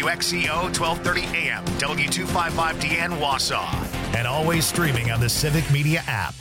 WXCO 1230 AM, W255DN Wausau, and always streaming on the Civic Media app.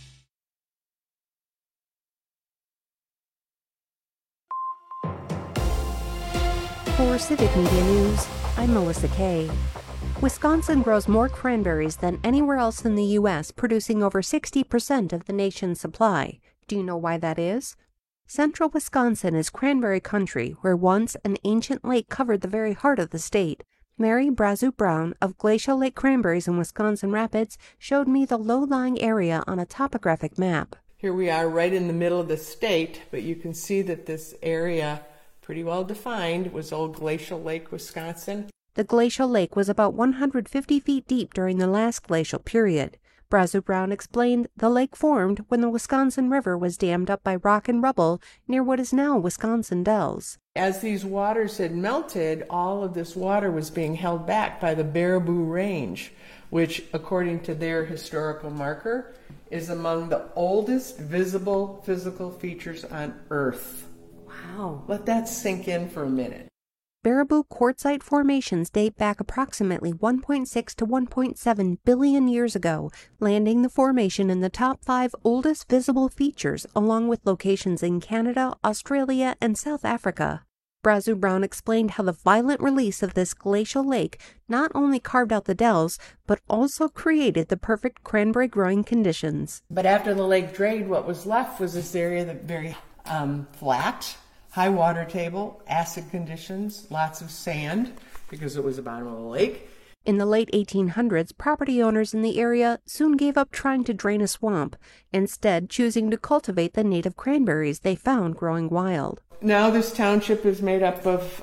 For Civic Media News, I'm Melissa Kay. Wisconsin grows more cranberries than anywhere else in the U.S., producing over 60% of the nation's supply. Do you know why that is? Central Wisconsin is cranberry country, where once an ancient lake covered the very heart of the state. Mary Brazu Brown of Glacial Lake Cranberries in Wisconsin Rapids showed me the low-lying area on a topographic map. Here we are right in the middle of the state, but you can see that this area, pretty well defined, was Old Glacial Lake, Wisconsin. The glacial lake was about 150 feet deep during the last glacial period. Brazu Brown explained the lake formed when the Wisconsin River was dammed up by rock and rubble near what is now Wisconsin Dells. As these waters had melted, all of this water was being held back by the Baraboo Range, which, according to their historical marker, is among the oldest visible physical features on Earth. Wow. Let that sink in for a minute. Baraboo quartzite formations date back approximately 1.6 to 1.7 billion years ago, landing the formation in the top 5 oldest visible features, along with locations in Canada, Australia, and South Africa. Brazu Brown explained how the violent release of this glacial lake not only carved out the dells, but also created the perfect cranberry growing conditions. But after the lake drained, what was left was this area that very flat, high water table, acid conditions, lots of sand, because it was the bottom of the lake. In the late 1800s, property owners in the area soon gave up trying to drain a swamp, instead choosing to cultivate the native cranberries they found growing wild. Now this township is made up of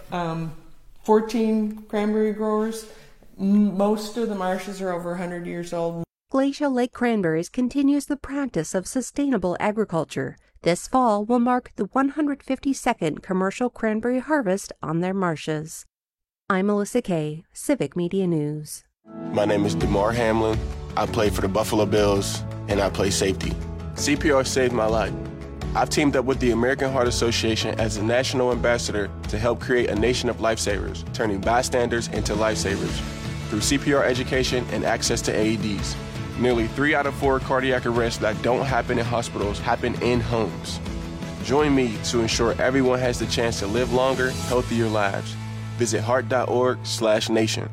14 cranberry growers. Most of the marshes are over 100 years old. Glacial Lake Cranberries continues the practice of sustainable agriculture. This fall will mark the 152nd commercial cranberry harvest on their marshes. I'm Melissa Kay, Civic Media News. My name is DeMar Hamlin. I play for the Buffalo Bills, and I play safety. CPR saved my life. I've teamed up with the American Heart Association as a national ambassador to help create a nation of lifesavers, turning bystanders into lifesavers through CPR education and access to AEDs. Nearly 3 out of 4 cardiac arrests that don't happen in hospitals happen in homes. Join me to ensure everyone has the chance to live longer, healthier lives. Visit heart.org/nation.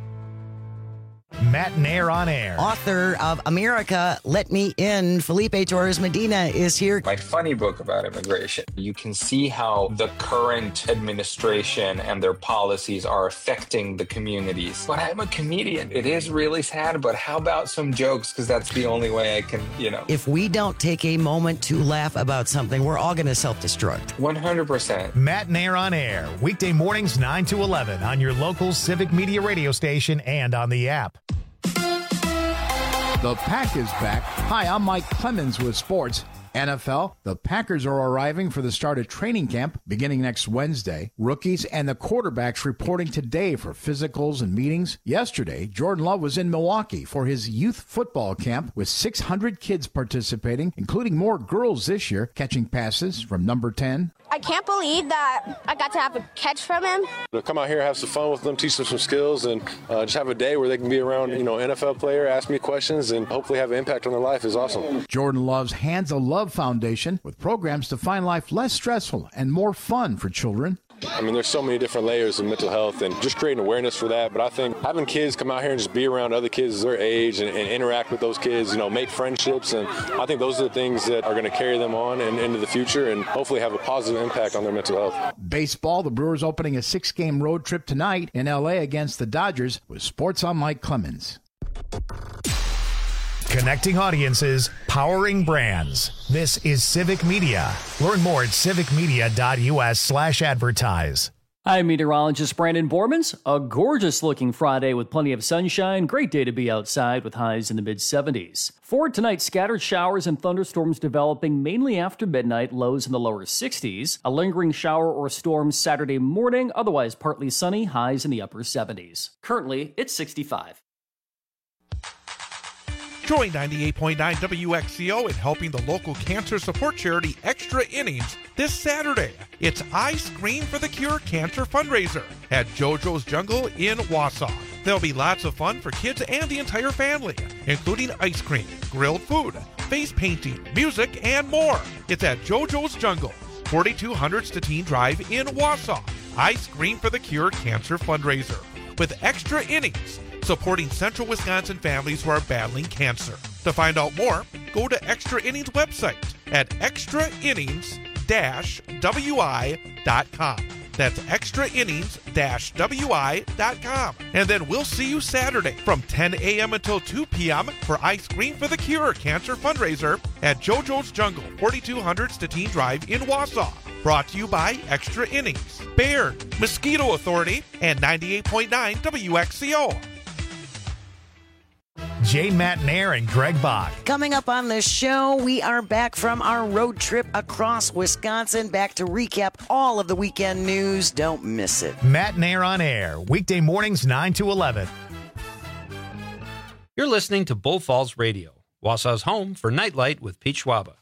Matt Nair on air. Author of America, Let Me In, Felipe Torres Medina is here. My funny book about immigration. You can see how the current administration and their policies are affecting the communities. But I'm a comedian. It is really sad, but how about some jokes? Because that's the only way I can, If we don't take a moment to laugh about something, we're all going to self-destruct. 100%. Matt Nair on air. Weekday mornings 9 to 11 on your local Civic Media radio station and on the app. The Pack is back. Hi, I'm Mike Clemens with sports. NFL, the Packers are arriving for the start of training camp beginning next Wednesday. Rookies and the quarterbacks reporting today for physicals and meetings. Yesterday, Jordan Love was in Milwaukee for his youth football camp with 600 kids participating, including more girls this year, catching passes from number 10. I can't believe that I got to have a catch from him. To come out here, have some fun with them, teach them some skills, and just have a day where they can be around, NFL player, ask me questions, and hopefully have an impact on their life is awesome. Jordan Love's Hands of Love Foundation with programs to find life less stressful and more fun for children. I mean, there's so many different layers of mental health and just creating awareness for that. But I think having kids come out here and just be around other kids their age and interact with those kids, make friendships. And I think those are the things that are going to carry them on and into the future and hopefully have a positive impact on their mental health. Baseball, the Brewers opening a 6-game road trip tonight in L.A. against the Dodgers with Sports on Mike Clemens. Connecting audiences, powering brands. This is Civic Media. Learn more at civicmedia.us/advertise. I'm meteorologist Brandon Bormans. A gorgeous-looking Friday with plenty of sunshine. Great day to be outside with highs in the mid-70s. For tonight, scattered showers and thunderstorms developing mainly after midnight, lows in the lower 60s. A lingering shower or storm Saturday morning, otherwise partly sunny, highs in the upper 70s. Currently, it's 65. Join 98.9 WXCO in helping the local cancer support charity Extra Innings this Saturday. It's I Scream for the Cure Cancer fundraiser at JoJo's Jungle in Wausau. There'll be lots of fun for kids and the entire family, including ice cream, grilled food, face painting, music, and more. It's at JoJo's Jungle, 4200 Stettin Drive in Wausau. I Scream for the Cure Cancer fundraiser with Extra Innings, supporting Central Wisconsin families who are battling cancer. To find out more, go to Extra Innings website at extrainnings-wi.com. That's extrainnings-wi.com. And then we'll see you Saturday from 10 a.m. until 2 p.m. for I Scream for the Cure Cancer fundraiser at JoJo's Jungle, 4200 Stettin Drive in Wausau. Brought to you by Extra Innings, Baird, Mosquito Authority, and 98.9 WXCO. Jay Matnair and Greg Bach. Coming up on the show, we are back from our road trip across Wisconsin, back to recap all of the weekend news. Don't miss it. Matnair on air, weekday mornings 9 to 11. You're listening to Bull Falls Radio, Wausau's home for Nightlight with Pete Schwaba.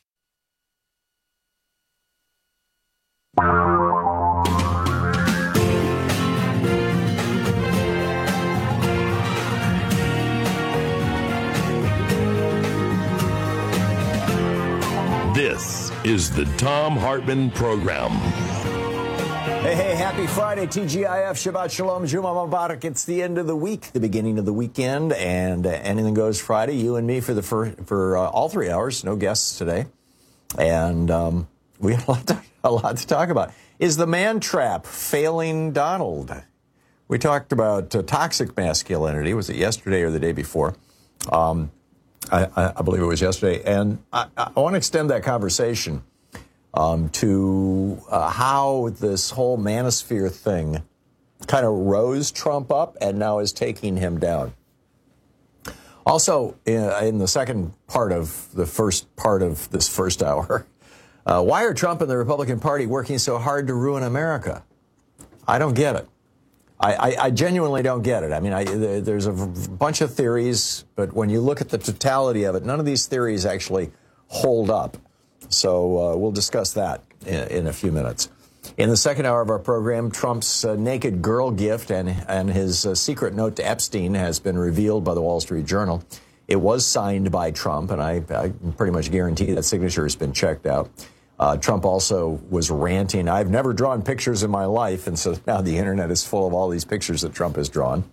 This is the Thom Hartmann Program. Hey, happy Friday, TGIF, Shabbat Shalom, Juma Mubarak. It's the end of the week, the beginning of the weekend, and anything goes Friday. You and me for all 3 hours, no guests today. And we have a lot to talk about. Is the man trap failing Donald? We talked about toxic masculinity. Was it yesterday or the day before? I believe it was yesterday. And I want to extend that conversation to how this whole manosphere thing kind of rose Trump up and now is taking him down. Also, in the second part of the first part of this first hour, why are Trump and the Republican Party working so hard to ruin America? I don't get it. I genuinely don't get it. I mean, there's a bunch of theories, but when you look at the totality of it, none of these theories actually hold up. So we'll discuss that in a few minutes. In the second hour of our program, Trump's naked girl gift and his secret note to Epstein has been revealed by the Wall Street Journal. It was signed by Trump, and I pretty much guarantee that signature has been checked out. Trump also was ranting. I've never drawn pictures in my life, and so now the internet is full of all these pictures that Trump has drawn.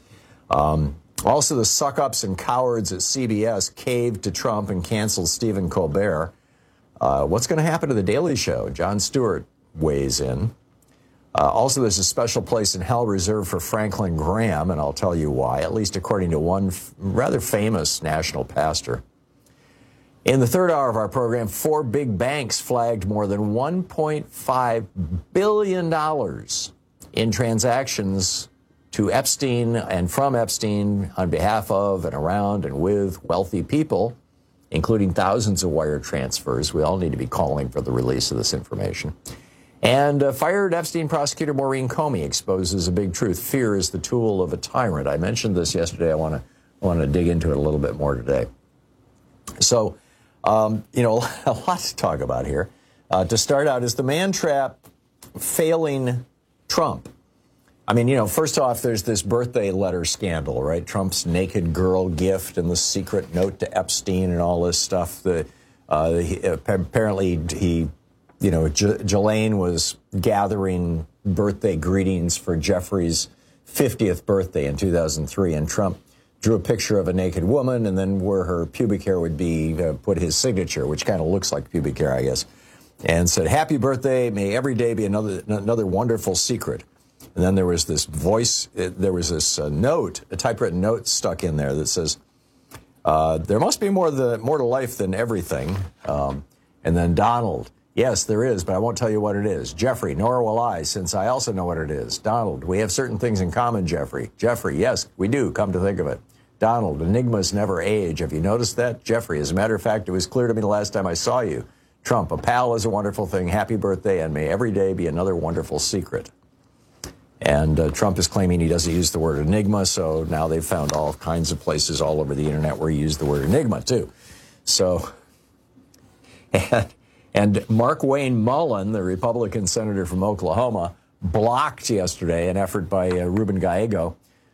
Also, the suck-ups and cowards at CBS caved to Trump and canceled Stephen Colbert. What's going to happen to The Daily Show? Jon Stewart weighs in. Also, there's a special place in hell reserved for Franklin Graham, and I'll tell you why, at least according to one rather famous national pastor. In the third hour of our program, 4 big banks flagged more than $1.5 billion in transactions to Epstein and from Epstein on behalf of and around and with wealthy people, including thousands of wire transfers. We all need to be calling for the release of this information. And fired Epstein prosecutor Maureen Comey exposes a big truth. Fear is the tool of a tyrant. I mentioned this yesterday. I want to dig into it a little bit more today. So, a lot to talk about here. To start out, is the man trap failing Trump? I mean, first off, there's this birthday letter scandal, right? Trump's naked girl gift and the secret note to Epstein and all this stuff. Apparently, Ghislaine was gathering birthday greetings for Jeffrey's 50th birthday in 2003, and Trump drew a picture of a naked woman, and then where her pubic hair would be, put his signature, which kind of looks like pubic hair, I guess, and said, "Happy birthday, may every day be another wonderful secret." And then there was this note, a typewritten note stuck in there that says, "There must be more to life than everything." And then Donald, "Yes, there is, but I won't tell you what it is." Jeffrey, "Nor will I, since I also know what it is." Donald, "We have certain things in common, Jeffrey." Jeffrey, "Yes, we do, come to think of it." Donald, "Enigmas never age. Have you noticed that?" Jeffrey, "As a matter of fact, it was clear to me the last time I saw you." Trump, "A pal is a wonderful thing. Happy birthday, and may every day be another wonderful secret." And Trump is claiming he doesn't use the word enigma, so now they've found all kinds of places all over the internet where he used the word enigma, too. So, and Mark Wayne Mullen, the Republican senator from Oklahoma, blocked yesterday an effort by Ruben Gallego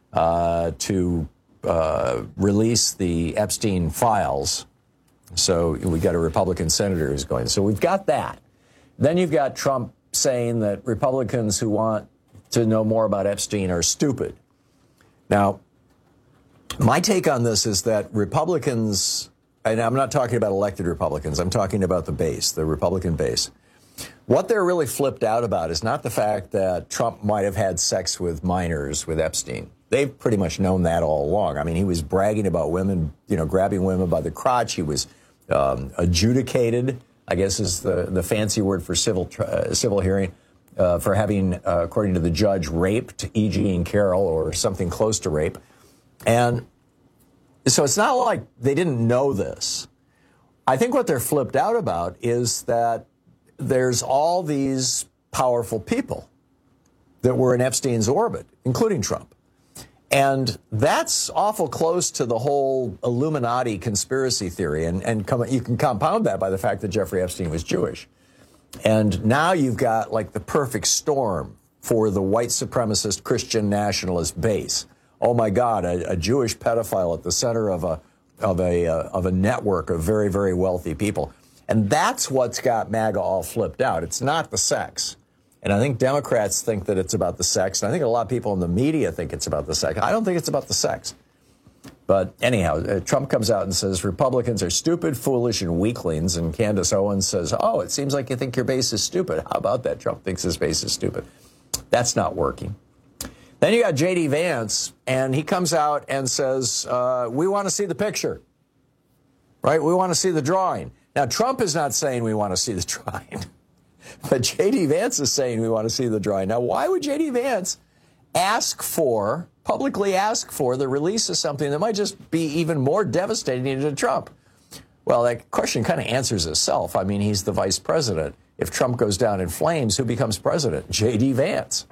to release the Epstein files. So we got a Republican senator who's going. So we've got that. Then you've got Trump saying that Republicans who want to know more about Epstein are stupid. Now, my take on this is that Republicans, and I'm not talking about elected Republicans, I'm talking about the base, the Republican base. What they're really flipped out about is not the fact that Trump might have had sex with minors with Epstein. They've pretty much known that all along. I mean, he was bragging about women, grabbing women by the crotch. He was adjudicated, I guess is the fancy word for civil hearing, for having, according to the judge, raped E. Jean Carroll or something close to rape. And so it's not like they didn't know this. I think what they're flipped out about is that there's all these powerful people that were in Epstein's orbit, including Trump. And that's awful close to the whole Illuminati conspiracy theory. And you can compound that by the fact that Jeffrey Epstein was Jewish. And now you've got like the perfect storm for the white supremacist Christian nationalist base. Oh my God, a Jewish pedophile at the center of a network of very, very wealthy people. And that's what's got MAGA all flipped out. It's not the sex. And I think Democrats think that it's about the sex. And I think a lot of people in the media think it's about the sex. I don't think it's about the sex. But anyhow, Trump comes out and says Republicans are stupid, foolish, and weaklings. And Candace Owens says, oh, it seems like you think your base is stupid. How about that? Trump thinks his base is stupid. That's not working. Then you got J.D. Vance, and he comes out and says, we want to see the picture. Right? We want to see the drawing. Now, Trump is not saying we want to see the drawing. But J.D. Vance is saying we want to see the drawing. Now, why would J.D. Vance publicly ask for the release of something that might just be even more devastating to Trump? Well, that question kind of answers itself. I mean, he's the vice president. If Trump goes down in flames, who becomes president? J.D. Vance.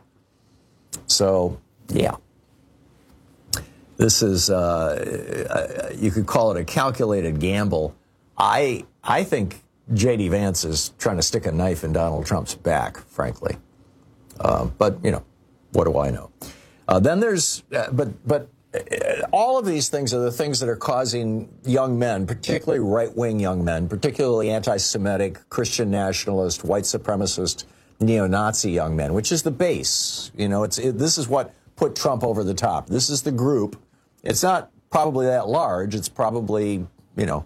So, yeah. This is, you could call it a calculated gamble. I think J.D. Vance is trying to stick a knife in Donald Trump's back, frankly. But, what do I know? Then there's, but all of these things are the things that are causing young men, particularly right-wing young men, particularly anti-Semitic, Christian nationalist, white supremacist, neo-Nazi young men, which is the base. This is what put Trump over the top. This is the group. It's not probably that large. It's probably, 10,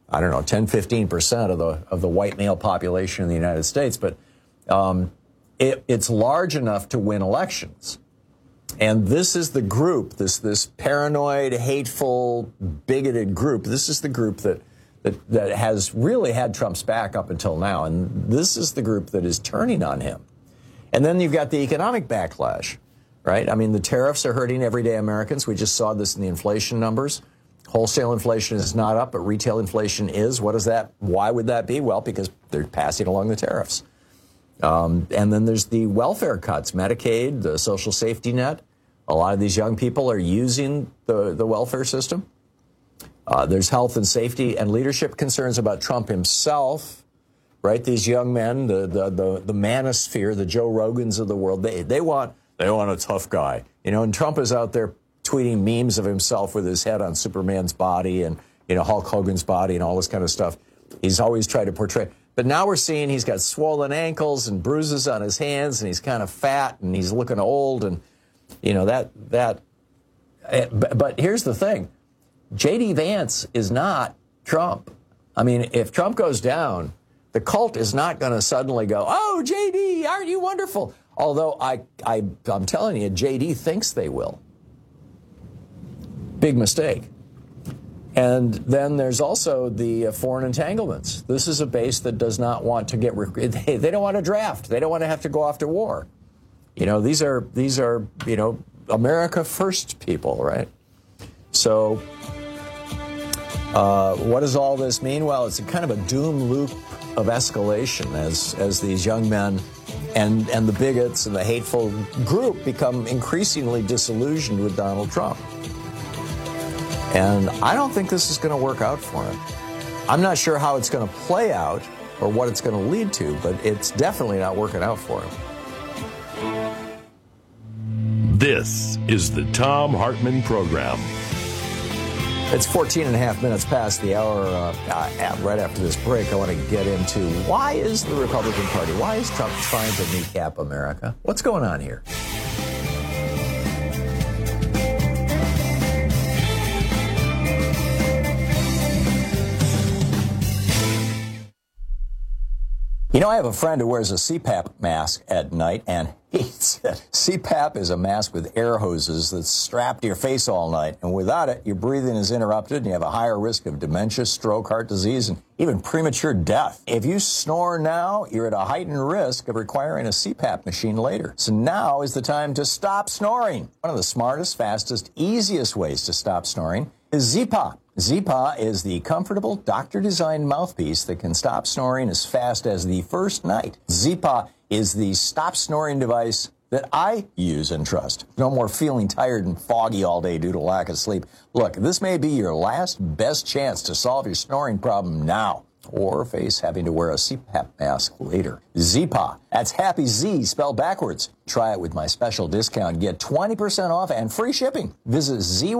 15% of the white male population in the United States. But it's large enough to win elections. And this is the group, this paranoid, hateful, bigoted group. This is the group that has really had Trump's back up until now. And this is the group that is turning on him. And then you've got the economic backlash, right? I mean, the tariffs are hurting everyday Americans. We just saw this in the inflation numbers. Wholesale inflation is not up, but retail inflation is. What is that? Why would that be? Well, because they're passing along the tariffs. And then there's the welfare cuts, Medicaid, the social safety net. A lot of these young people are using the welfare system. There's health and safety and leadership concerns about Trump himself, right? These young men, the manosphere, the Joe Rogans of the world, they want a tough guy. And Trump is out there tweeting memes of himself with his head on Superman's body and, Hulk Hogan's body and all this kind of stuff. He's always tried to portray. But now we're seeing he's got swollen ankles and bruises on his hands, and he's kind of fat, and he's looking old, and but here's the thing. J.D. Vance is not Trump. I mean, if Trump goes down, the cult is not going to suddenly go, oh, J.D., aren't you wonderful? Although I'm telling you, J.D. thinks they will. Big mistake. And then there's also the foreign entanglements. This is a base that does not want to get they don't want to draft. They don't want to have to go off to war. These are America first people, right? So what does all this mean? Well, it's a kind of a doom loop of escalation as these young men And the bigots and the hateful group become increasingly disillusioned with Donald Trump. And I don't think this is going to work out for him. I'm not sure how it's going to play out or what it's going to lead to, but it's definitely not working out for him. This is the Thom Hartmann Program. It's 14 and a half minutes past the hour. Right after this break, I want to get into why is the Republican Party, why is Trump trying to kneecap America? What's going on here? You know, I have a friend who wears a CPAP mask at night, and he said CPAP is a mask with air hoses that's strapped to your face all night, and without it, your breathing is interrupted, and you have a higher risk of dementia, stroke, heart disease, and even premature death. If you snore now, you're at a heightened risk of requiring a CPAP machine later. So now is the time to stop snoring. One of the smartest, fastest, easiest ways to stop snoring is Zyppah. Zyppah is the comfortable, doctor-designed mouthpiece that can stop snoring as fast as the first night. Zyppah is the stop snoring device that I use and trust. No more feeling tired and foggy all day due to lack of sleep. Look, this may be your last best chance to solve your snoring problem now, or face having to wear a CPAP mask later. Zyppah. That's Happy Z spelled backwards. Try it with my special discount. Get 20% off and free shipping. Visit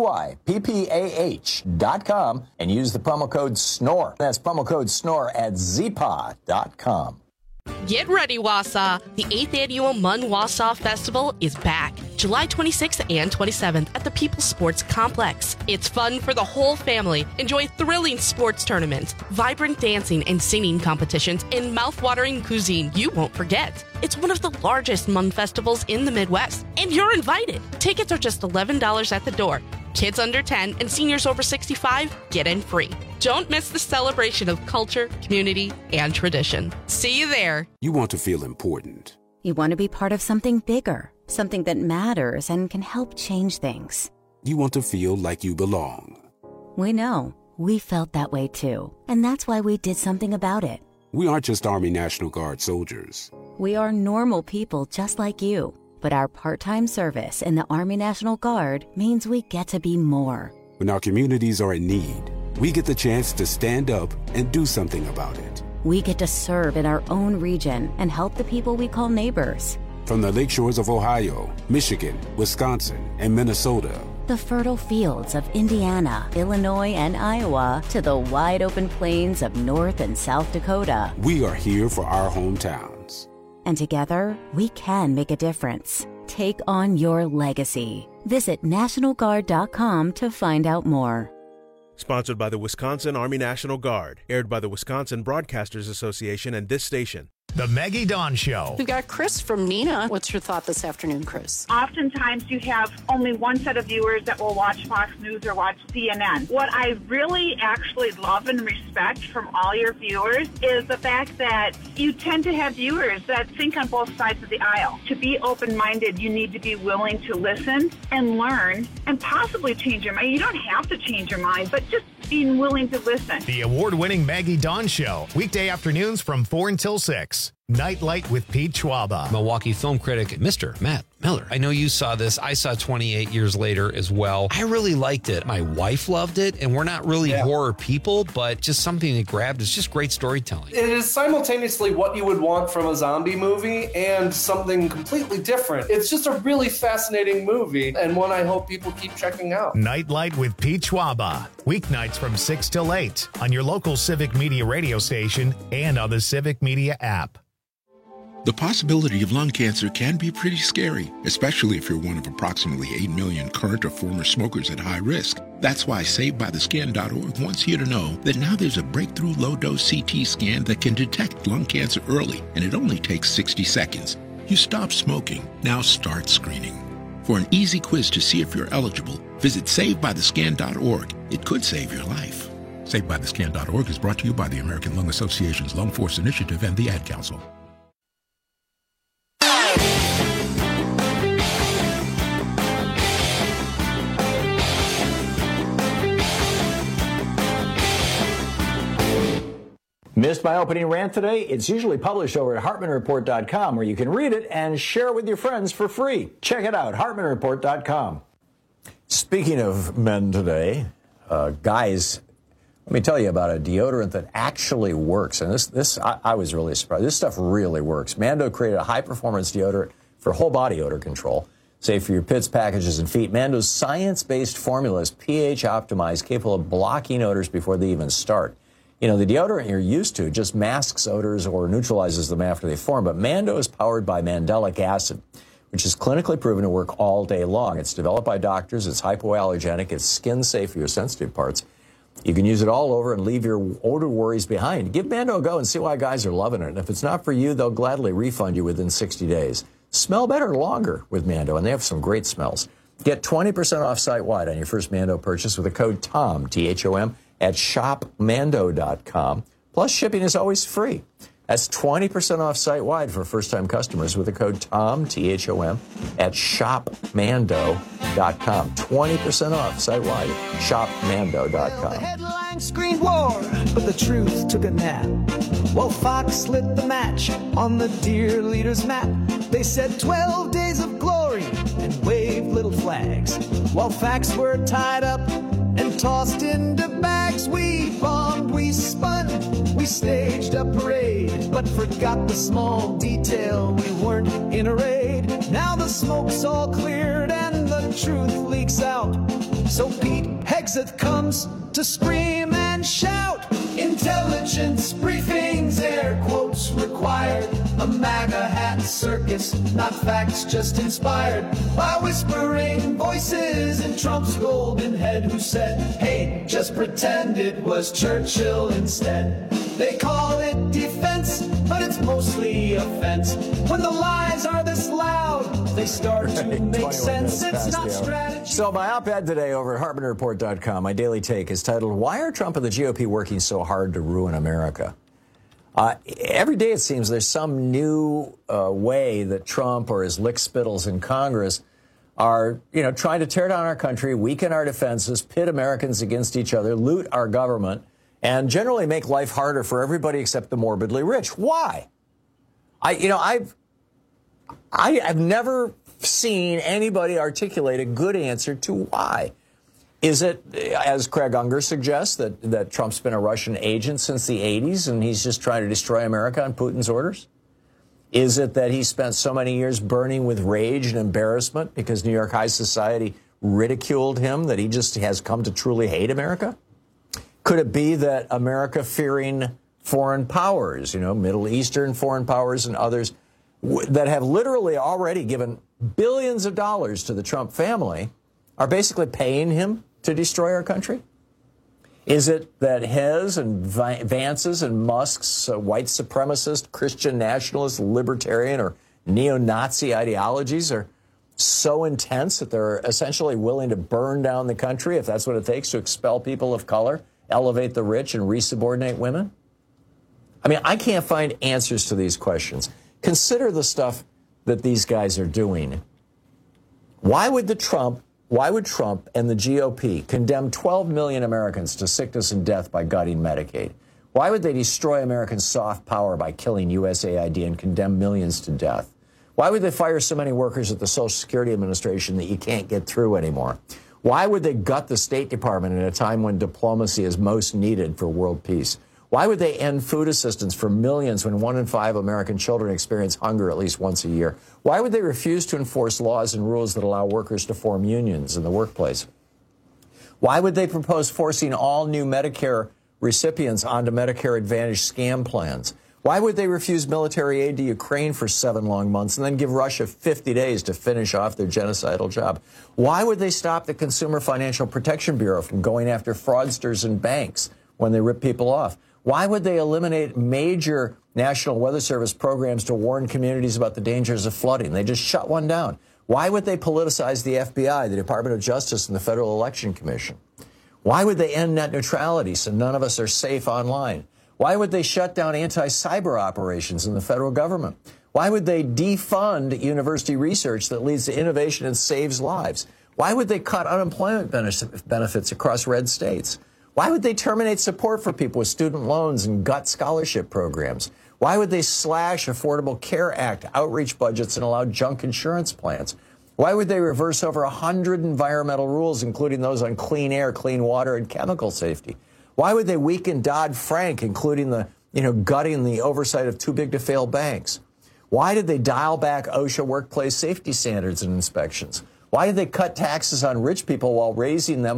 ZYPPAH.com and use the promo code SNORE. That's promo code SNORE at Zyppah.com. Get ready, Wausau. The 8th Annual Munn Wausau Festival is back, July 26th and 27th at the People's Sports Complex. It's fun for the whole family. Enjoy thrilling sports tournaments, vibrant dancing and singing competitions, and mouth-watering cuisine you won't forget. It's one of the largest Munn festivals in the Midwest, and you're invited. Tickets are just $11 at the door. Kids under 10 and seniors over 65 get in free. Don't miss the celebration of culture, community, and tradition. See you there. You want to feel important. You want to be part of something bigger, something that matters and can help change things. You want to feel like you belong. We know. We felt that way too. And that's why we did something about it. We aren't just Army National Guard soldiers. We are normal people just like you. But our part-time service in the Army National Guard means we get to be more. When our communities are in need, we get the chance to stand up and do something about it. We get to serve in our own region and help the people we call neighbors. From the lake shores of Ohio, Michigan, Wisconsin, and Minnesota, the fertile fields of Indiana, Illinois, and Iowa, to the wide-open plains of North and South Dakota, we are here for our hometowns. And together, we can make a difference. Take on your legacy. Visit NationalGuard.com to find out more. Sponsored by the Wisconsin Army National Guard. Aired by the Wisconsin Broadcasters Association and this station. The Maggie Dawn Show. We've got Chris from Neenah. What's your thought this afternoon, Chris? Oftentimes you have only one set of viewers that will watch Fox News or watch CNN. What I really actually love and respect from all your viewers is the fact that you tend to have viewers that think on both sides of the aisle. To be open-minded, you need to be willing to listen and learn and possibly change your mind. You don't have to change your mind, but just being willing to listen. The award-winning Maggie Dawn Show. Weekday afternoons from 4 until 6. Nightlight with Pete Schwaba. Milwaukee film critic, Mr. Matt Miller. I know you saw this. I saw 28 years later as well. I really liked it. My wife loved it, and we're not really horror people, but just something that grabbed. It's just great storytelling. It is simultaneously what you would want from a zombie movie and something completely different. It's just a really fascinating movie, and one I hope people keep checking out. Nightlight with Pete Schwaba. Weeknights from 6 till 8 on your local Civic Media radio station and on the Civic Media app. The possibility of lung cancer can be pretty scary, especially if you're one of approximately 8 million current or former smokers at high risk. That's why SaveByTheScan.org wants you to know that now there's a breakthrough low-dose CT scan that can detect lung cancer early, and it only takes 60 seconds. You stop smoking, now start screening. For an easy quiz to see if you're eligible, visit SaveByTheScan.org. It could save your life. SaveByTheScan.org is brought to you by the American Lung Association's Lung Force Initiative and the Ad Council. Missed my opening rant today? It's usually published over at HartmanReport.com, where you can read it and share it with your friends for free. Check it out, HartmanReport.com. Speaking of men today, guys, let me tell you about a deodorant that actually works. And I was really surprised. This stuff really works. Mando created a high-performance deodorant for whole body odor control, safe for your pits, packages, and feet. Mando's science-based formula is pH optimized, capable of blocking odors before they even start. You know, the deodorant you're used to just masks odors or neutralizes them after they form, but Mando is powered by mandelic acid, which is clinically proven to work all day long. It's developed by doctors, it's hypoallergenic, it's skin-safe for your sensitive parts. You can use it all over and leave your odor worries behind. Give Mando a go and see why guys are loving it. And if it's not for you, they'll gladly refund you within 60 days. Smell better longer with Mando, and they have some great smells. Get 20% off site-wide on your first Mando purchase with the code TOM, T-H-O-M, at shopmando.com. Plus, shipping is always free. That's 20% off site-wide for first-time customers with the code TOM, T-H-O-M, at shopmando.com. 20% off site-wide at shopmando.com. The headline screamed war, but the truth took a nap. Well, Fox lit the match on the dear leader's map. They said 12 days of glory and waved little flags. While facts were tied up and tossed into bags, we bombed, we spun, we staged a parade, but forgot the small detail, we weren't in a raid. Now the smoke's all cleared and the truth leaks out, so Pete Hegseth comes to scream and shout. Intelligence briefings, air quotes required. A MAGA hat circus, not facts, just inspired by whispering voices in Trump's golden head, who said, hey, just pretend it was Churchill instead. They call it defense, but it's mostly offense. When the lies are this loud, they start to make sense. It's not strategy. So my op-ed today over at HartmanReport.com, my daily take, is titled, Why Are Trump and the GOP Working So Hard to Ruin America? Every day it seems there's some new way that Trump or his lickspittles in Congress are, trying to tear down our country, weaken our defenses, pit Americans against each other, loot our government, and generally make life harder for everybody except the morbidly rich. Why? I've never seen anybody articulate a good answer to why. Is it, as Craig Unger suggests, that Trump's been a Russian agent since the 80s and he's just trying to destroy America on Putin's orders? Is it that he spent so many years burning with rage and embarrassment because New York high society ridiculed him that he just has come to truly hate America? Could it be that America fearing foreign powers, Middle Eastern foreign powers and others that have literally already given billions of dollars to the Trump family are basically paying him to destroy our country? Is it that his and Vance's and Musk's white supremacist, Christian nationalist, libertarian, or neo-Nazi ideologies are so intense that they're essentially willing to burn down the country if that's what it takes to expel people of color, elevate the rich, and resubordinate women? I mean, I can't find answers to these questions. Consider the stuff that these guys are doing. Why would Trump and the GOP condemn 12 million Americans to sickness and death by gutting Medicaid? Why would they destroy American soft power by killing USAID and condemn millions to death? Why would they fire so many workers at the Social Security Administration that you can't get through anymore? Why would they gut the State Department at a time when diplomacy is most needed for world peace? Why would they end food assistance for millions when 1 in 5 American children experience hunger at least once a year? Why would they refuse to enforce laws and rules that allow workers to form unions in the workplace? Why would they propose forcing all new Medicare recipients onto Medicare Advantage scam plans? Why would they refuse military aid to Ukraine for 7 long months and then give Russia 50 days to finish off their genocidal job? Why would they stop the Consumer Financial Protection Bureau from going after fraudsters and banks when they rip people off? Why would they eliminate major National Weather Service programs to warn communities about the dangers of flooding? They just shut one down. Why would they politicize the FBI, the Department of Justice, and the Federal Election Commission? Why would they end net neutrality so none of us are safe online? Why would they shut down anti-cyber operations in the federal government? Why would they defund university research that leads to innovation and saves lives? Why would they cut unemployment benefits across red states? Why would they terminate support for people with student loans and gut scholarship programs? Why would they slash Affordable Care Act outreach budgets and allow junk insurance plans? Why would they reverse over 100 environmental rules, including those on clean air, clean water, and chemical safety? Why would they weaken Dodd-Frank, including the, gutting the oversight of too big to fail banks? Why did they dial back OSHA workplace safety standards and inspections? Why did they cut taxes on rich people while raising them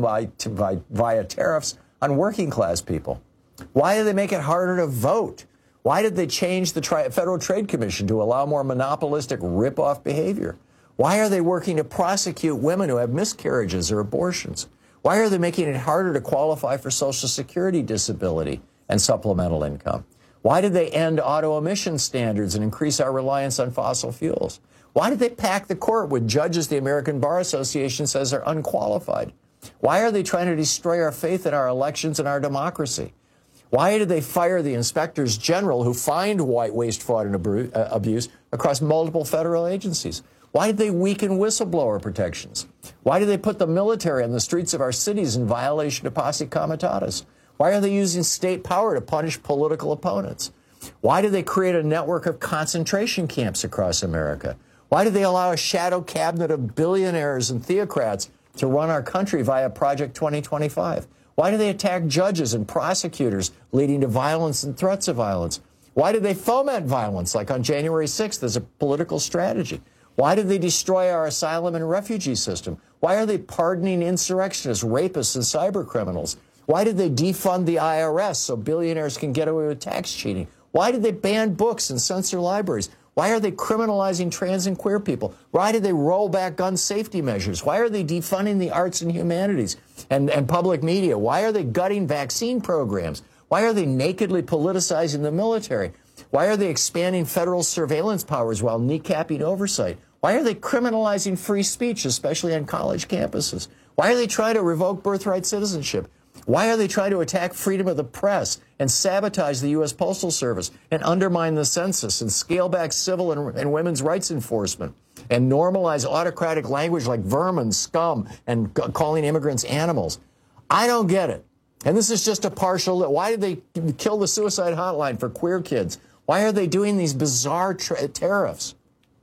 via tariffs on working class people? Why did they make it harder to vote? Why did they change the Federal Trade Commission to allow more monopolistic rip-off behavior? Why are they working to prosecute women who have miscarriages or abortions? Why are they making it harder to qualify for Social Security disability and supplemental income? Why did they end auto emission standards and increase our reliance on fossil fuels? Why did they pack the court with judges the American Bar Association says are unqualified? Why are they trying to destroy our faith in our elections and our democracy? Why did they fire the inspectors general who find white waste, fraud, and abuse across multiple federal agencies? Why did they weaken whistleblower protections? Why did they put the military on the streets of our cities in violation of posse comitatus? Why are they using state power to punish political opponents? Why did they create a network of concentration camps across America? Why did they allow a shadow cabinet of billionaires and theocrats to run our country via Project 2025? Why do they attack judges and prosecutors, leading to violence and threats of violence? Why did they foment violence, like on January 6th, as a political strategy? Why did they destroy our asylum and refugee system? Why are they pardoning insurrectionists, rapists, and cyber criminals? Why did they defund the IRS so billionaires can get away with tax cheating? Why did they ban books and censor libraries? Why are they criminalizing trans and queer people? Why did they roll back gun safety measures? Why are they defunding the arts and humanities and public media? Why are they gutting vaccine programs? Why are they nakedly politicizing the military? Why are they expanding federal surveillance powers while kneecapping oversight? Why are they criminalizing free speech, especially on college campuses? Why are they trying to revoke birthright citizenship? Why are they trying to attack freedom of the press and sabotage the U.S. Postal Service and undermine the census and scale back civil and women's rights enforcement and normalize autocratic language like vermin, scum, and calling immigrants animals? I don't get it. And this is just a partial. Why did they kill the suicide hotline for queer kids? Why are they doing these bizarre tariffs?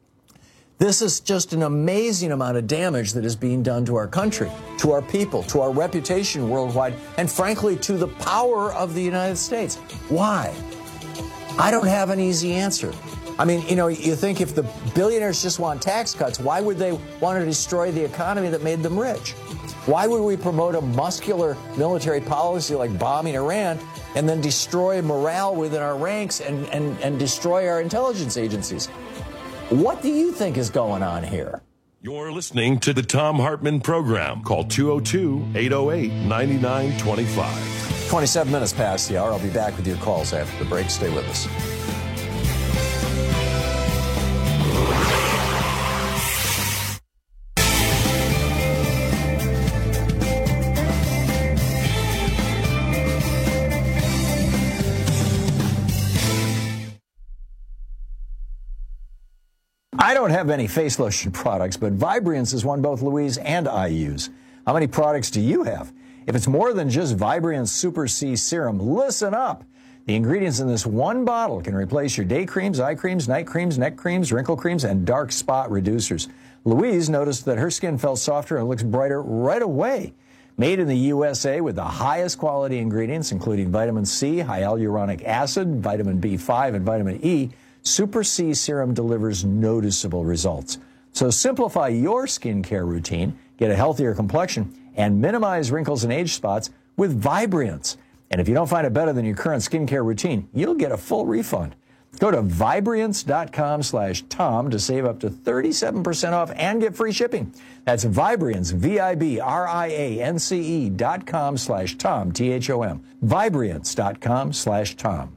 This is just an amazing amount of damage that is being done to our country, to our people, to our reputation worldwide, and frankly, to the power of the United States. Why? I don't have an easy answer. I mean, you think if the billionaires just want tax cuts, why would they want to destroy the economy that made them rich? Why would we promote a muscular military policy like bombing Iran and then destroy morale within our ranks and destroy our intelligence agencies? What do you think is going on here? You're listening to the Thom Hartmann Program. Call 202-808-9925. 27 minutes past the hour. I'll be back with your calls after the break. Stay with us. I don't have any face lotion products, but Vibriance is one both Louise and I use. How many products do you have? If it's more than just Vibriance Super C Serum, listen up. The ingredients in this one bottle can replace your day creams, eye creams, night creams, neck creams, wrinkle creams, and dark spot reducers. Louise noticed that her skin felt softer and looks brighter right away. Made in the USA with the highest quality ingredients, including vitamin C, hyaluronic acid, vitamin B5, and vitamin E, Super C Serum delivers noticeable results. So simplify your skincare routine, get a healthier complexion, and minimize wrinkles and age spots with Vibriance. And if you don't find it better than your current skincare routine, you'll get a full refund. Go to Vibriance.com/Tom to save up to 37% off and get free shipping. That's Vibriance, Vibriance.com/Tom, THOM. Vibriance.com/Tom.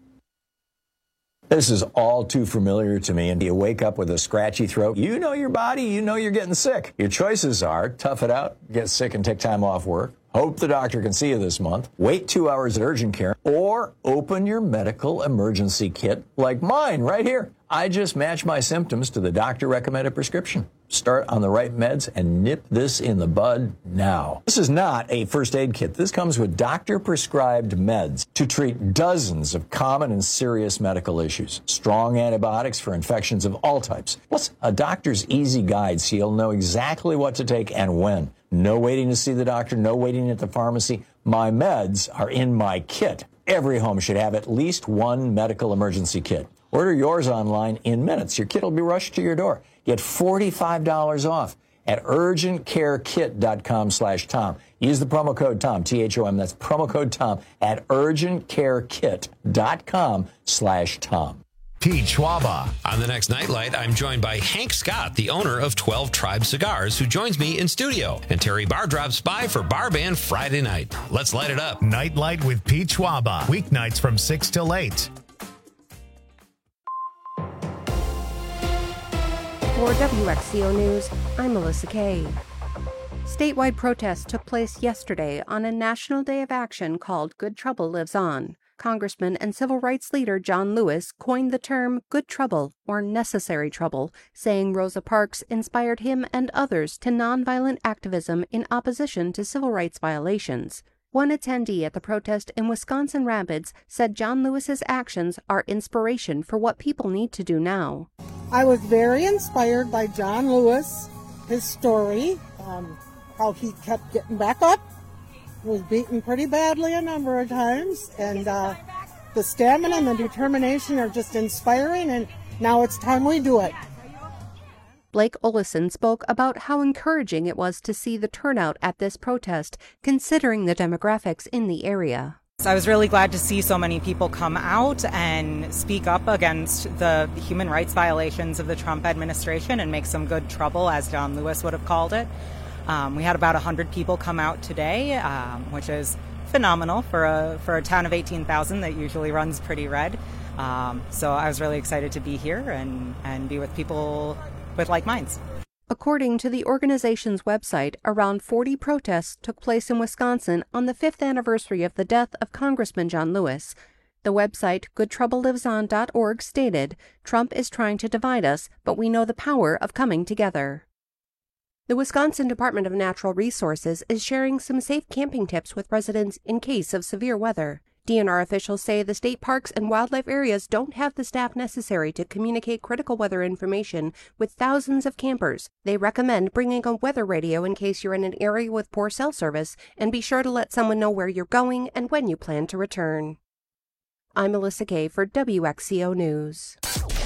This is all too familiar to me, and you wake up with a scratchy throat. You know your body, you know you're getting sick. Your choices are tough it out, get sick and take time off work, hope the doctor can see you this month, wait 2 hours at urgent care, or open your medical emergency kit like mine right here. I just match my symptoms to the doctor-recommended prescription. Start on the right meds and nip this in the bud now. This is not a first aid kit. This comes with doctor-prescribed meds to treat dozens of common and serious medical issues. Strong antibiotics for infections of all types. Plus, a doctor's easy guide so you'll know exactly what to take and when. No waiting to see the doctor, no waiting at the pharmacy. My meds are in my kit. Every home should have at least one medical emergency kit. Order yours online in minutes. Your kit will be rushed to your door. Get $45 off at urgentcarekit.com/Tom. Use the promo code Tom, T-H-O-M. That's promo code Tom at urgentcarekit.com/Tom. Pete Schwaba. On the next Nightlight, I'm joined by Hank Scott, the owner of 12 Tribe Cigars, who joins me in studio. And Terry Barr drops by for Bar Band Friday night. Let's light it up. Nightlight with Pete Schwaba. Weeknights from 6 till 8. For WXCO News, I'm Melissa Kay. Statewide protests took place yesterday on a national day of action called Good Trouble Lives On. Congressman and civil rights leader John Lewis coined the term good trouble or necessary trouble, saying Rosa Parks inspired him and others to nonviolent activism in opposition to civil rights violations. One attendee at the protest in Wisconsin Rapids said John Lewis's actions are inspiration for what people need to do now. I was very inspired by John Lewis, his story, how he kept getting back up, was beaten pretty badly a number of times, and the stamina and the determination are just inspiring, and now it's time we do it. Blake Olison spoke about how encouraging it was to see the turnout at this protest, considering the demographics in the area. I was really glad to see so many people come out and speak up against the human rights violations of the Trump administration and make some good trouble, as John Lewis would have called it. We had about 100 people come out today, which is phenomenal for a town of 18,000 that usually runs pretty red. So I was really excited to be here and be with people with like minds. According to the organization's website, around 40 protests took place in Wisconsin on the 5th anniversary of the death of Congressman John Lewis. The website goodtroubleliveson.org stated, "Trump is trying to divide us, but we know the power of coming together." The Wisconsin Department of Natural Resources is sharing some safe camping tips with residents in case of severe weather. DNR officials say the state parks and wildlife areas don't have the staff necessary to communicate critical weather information with thousands of campers. They recommend bringing a weather radio in case you're in an area with poor cell service, and be sure to let someone know where you're going and when you plan to return. I'm Melissa Kay for WXCO News.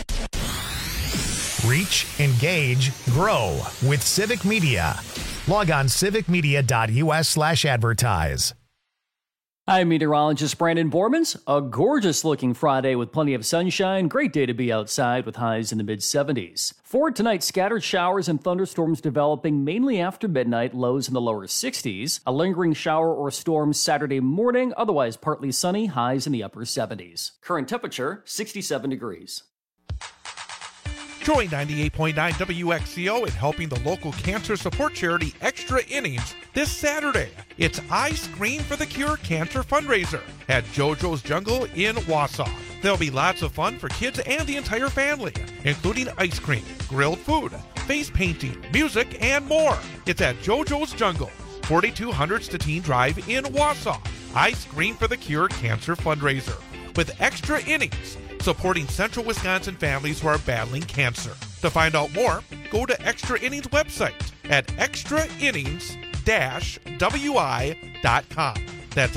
Reach, engage, grow with Civic Media. Log on civicmedia.us/advertise. I'm meteorologist Brandon Bormans. A gorgeous-looking Friday with plenty of sunshine. Great day to be outside with highs in the mid-70s. For tonight, scattered showers and thunderstorms developing mainly after midnight, lows in the lower 60s. A lingering shower or storm Saturday morning, otherwise partly sunny, highs in the upper 70s. Current temperature, 67 degrees. Join 98.9 WXCO in helping the local cancer support charity Extra Innings this Saturday. It's I Scream for the Cure Cancer Fundraiser at JoJo's Jungle in Wausau. There'll be lots of fun for kids and the entire family, including ice cream, grilled food, face painting, music, and more. It's at JoJo's Jungle, 4200 Stettin Drive in Wausau. I Scream for the Cure Cancer Fundraiser with Extra Innings, supporting central Wisconsin families who are battling cancer. To find out more, go to Extra Innings website at extrainnings-wi.com. That's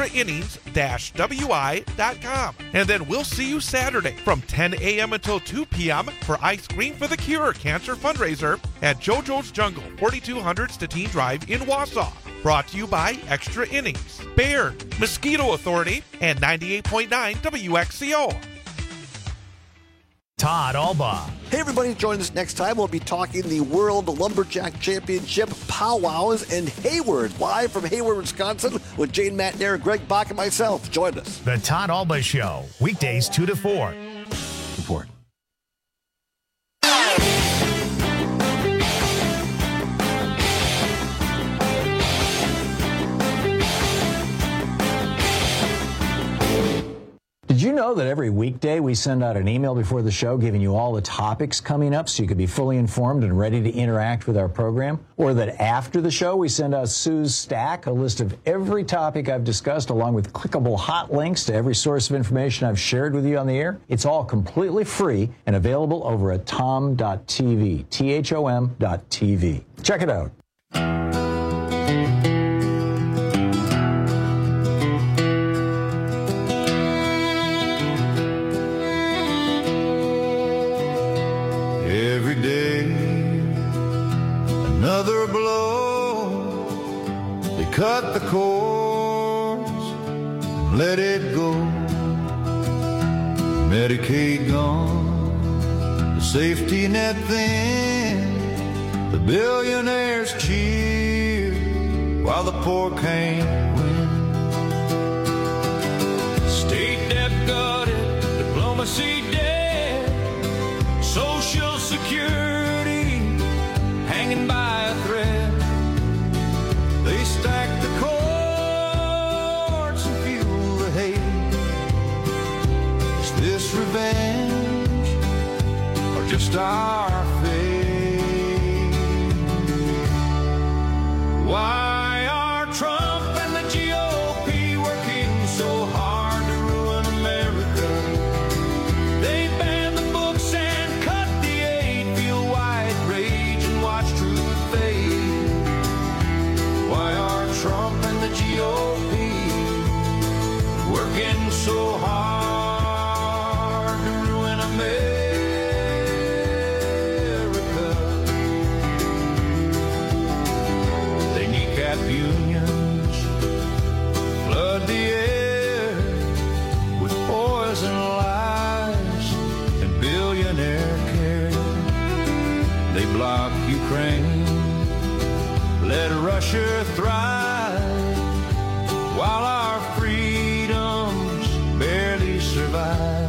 extrainnings-wi.com. And then we'll see you Saturday from 10 a.m. until 2 p.m. for I Scream for the Cure Cancer Fundraiser at JoJo's Jungle, 4200 Stettin Drive in Wausau. Brought to you by Extra Innings, Baird, Mosquito Authority, and 98.9 WXCO. Todd Alba. Hey everybody, join us next time. We'll be talking the World Lumberjack Championship powwows in Hayward, live from Hayward, Wisconsin, with Jane Matner, Greg Bach, and myself. Join us. The Todd Alba Show, weekdays 2 to 4. Report. you know that every weekday we send out an email before the show giving you all the topics coming up so you can be fully informed and ready to interact with our program? Or that after the show we send out Sue's Stack, a list of every topic I've discussed along with clickable hot links to every source of information I've shared with you on the air? It's all completely free and available over at tom.tv, THOM.tv. Check it out. Every day, another blow. They cut the cords, let it go. Medicaid gone, the safety net thin. The billionaires cheer while the poor can't win. State debt gutted, diplomacy dead, Social Security hanging by a thread. They stack the courts and fuel the hate. Is this revenge or just our fate? Why are Trump and the GOP working so hard to ruin America? They banned the books and cut the aid, feel white rage and watch truth fade. Why are Trump and the GOP working so hard to ruin America? They kneecap unions, flood the air with poison lies and billionaire care. They block Ukraine, let Russia thrive, while our freedoms barely survive.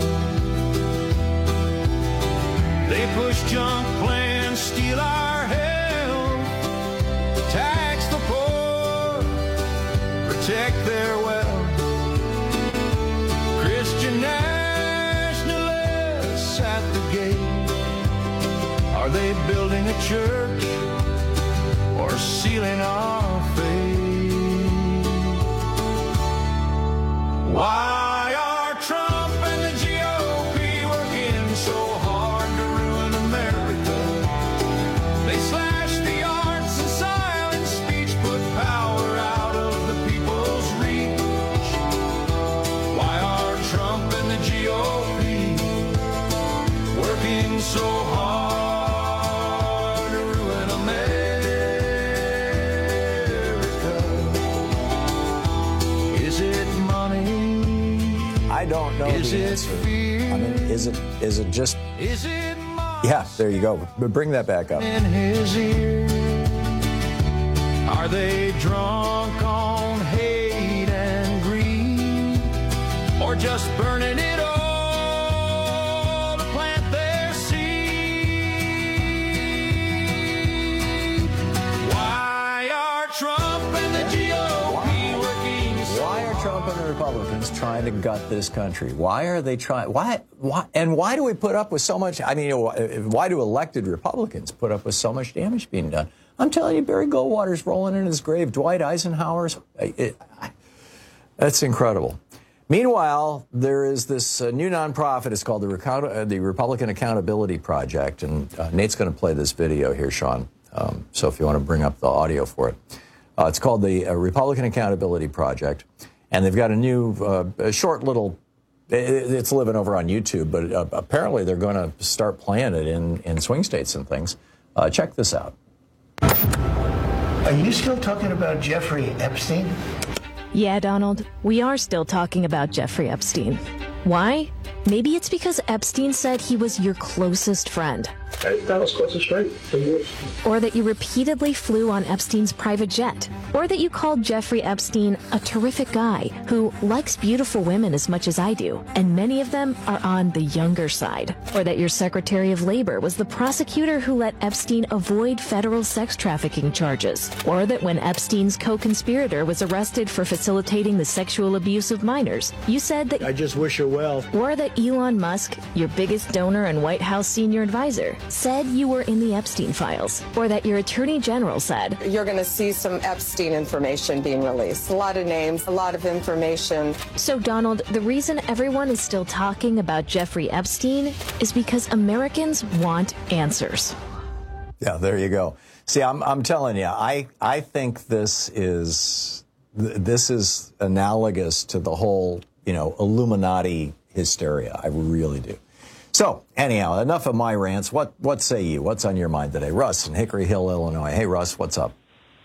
They push junk plans, steal our health, tax the poor, protect their wealth. Christian nationalists at the gate. Are they building a church or sealing our fate? Why are Trump and the GOP working so hard to ruin America? They slash the arts and silence speech, put power out of the people's reach. Why are Trump and the GOP working so hard to ruin America? Is it money? I don't know Is the it answer. fear? I mean, is it just... Is it Yeah, there you go. But bring that back up. in his ear? Are they drunk on hate and greed, or just burning it all to plant their seed? Why are Trump and the GOP working so Why are Trump and the Republicans trying to gut this country? Why are they trying? Why? And why do we put up with so much? I mean, why do elected Republicans put up with so much damage being done? I'm telling you, Barry Goldwater's rolling in his grave. Dwight Eisenhower's. That's incredible. Meanwhile, there is this new nonprofit. It's called the Republican Accountability Project, and Nate's going to play this video here, Sean. So if you want to bring up the audio for it, it's called the Republican Accountability Project, and they've got a new short little. It's living over on YouTube, but apparently they're going to start playing it in swing states and things. Check this out. Are you still talking about Jeffrey Epstein? Yeah, Donald, we are still talking about Jeffrey Epstein. Why? Maybe it's because Epstein said he was your closest friend. That was close to straight. Or that you repeatedly flew on Epstein's private jet. Or that you called Jeffrey Epstein a terrific guy who likes beautiful women as much as I do, and many of them are on the younger side. Or that your Secretary of Labor was the prosecutor who let Epstein avoid federal sex trafficking charges. Or that when Epstein's co-conspirator was arrested for facilitating the sexual abuse of minors, you said that I just wish her well. Or that Elon Musk, your biggest donor and White House senior advisor, said you were in the Epstein files. Or that your Attorney General said, you're going to see some Epstein information being released. A lot of names, a lot of information. So, Donald, the reason everyone is still talking about Jeffrey Epstein is because Americans want answers. Yeah, there you go. See, I'm telling you, I think this is analogous to the whole, Illuminati hysteria. I really do. So, anyhow, enough of my rants. What say you? What's on your mind today? Russ in Hickory Hill, Illinois. Hey, Russ, what's up?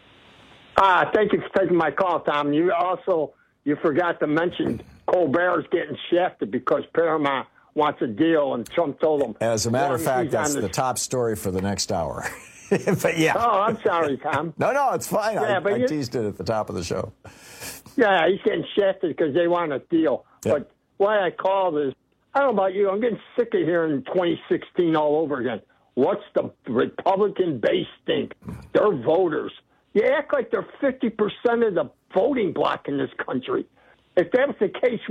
Thank you for taking my call, Tom. You forgot to mention Colbert's getting shafted because Paramount wants a deal, and Trump told him. As a matter of fact, that's the top story for the next hour. But yeah. Oh, I'm sorry, Tom. No, it's fine. Yeah, I teased it at the top of the show. Yeah, he's getting shafted because they want a deal. Yep. But why I called is, I don't know about you, I'm getting sick of hearing 2016 all over again. What's the Republican base think? They're voters. You act like they're 50% of the voting bloc in this country. If that was the case,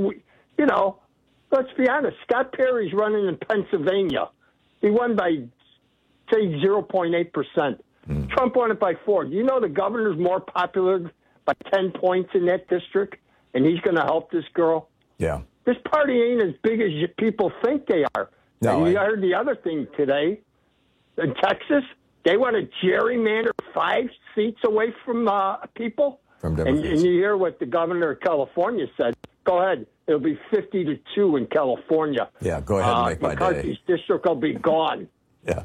let's be honest. Scott Perry's running in Pennsylvania. He won by, say, 0.8%. Trump won it by 4. Do you know the governor's more popular by 10 points in that district, and he's going to help this girl? Yeah. This party ain't as big as people think they are. No, and you heard the other thing today. In Texas, they want to gerrymander 5 seats away from people. From and you hear what the governor of California said. Go ahead. It'll be 50-2 in California. Yeah, go ahead and make my day. McCarthy's district will be gone. Yeah.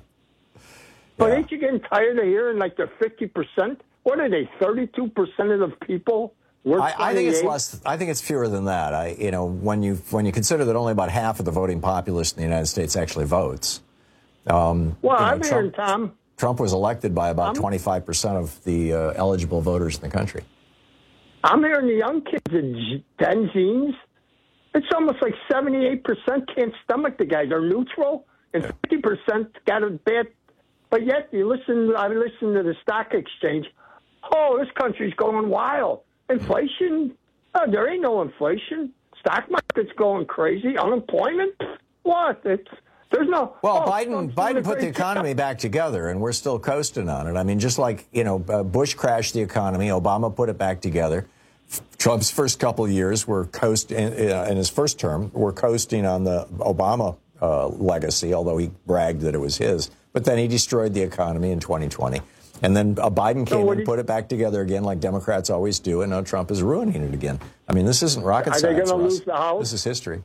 But ain't you getting tired of hearing like they're 50%? What are they, 32% of the people? I think it's less. I think it's fewer than that. When you consider that only about half of the voting populace in the United States actually votes. I'm hearing, Tom. Trump was elected by about 25% of the eligible voters in the country. I'm hearing the young kids, the Gen Zs. It's almost like 78% can't stomach the guy. They're neutral, and 50% got a bad. But yet, I listen to the stock exchange. Oh, this country's going wild. Inflation? Oh, there ain't no inflation. Stock market's going crazy. Unemployment? What? There's no. Well, Biden put the economy back together, and we're still coasting on it. I mean, just like Bush crashed the economy, Obama put it back together. Trump's first couple of years were in his first term, were coasting on the Obama legacy, although he bragged that it was his. But then he destroyed the economy in 2020. And then Biden came and put it back together again, like Democrats always do, and now Trump is ruining it again. I mean, this isn't rocket science. Are they going to lose the House? This is history.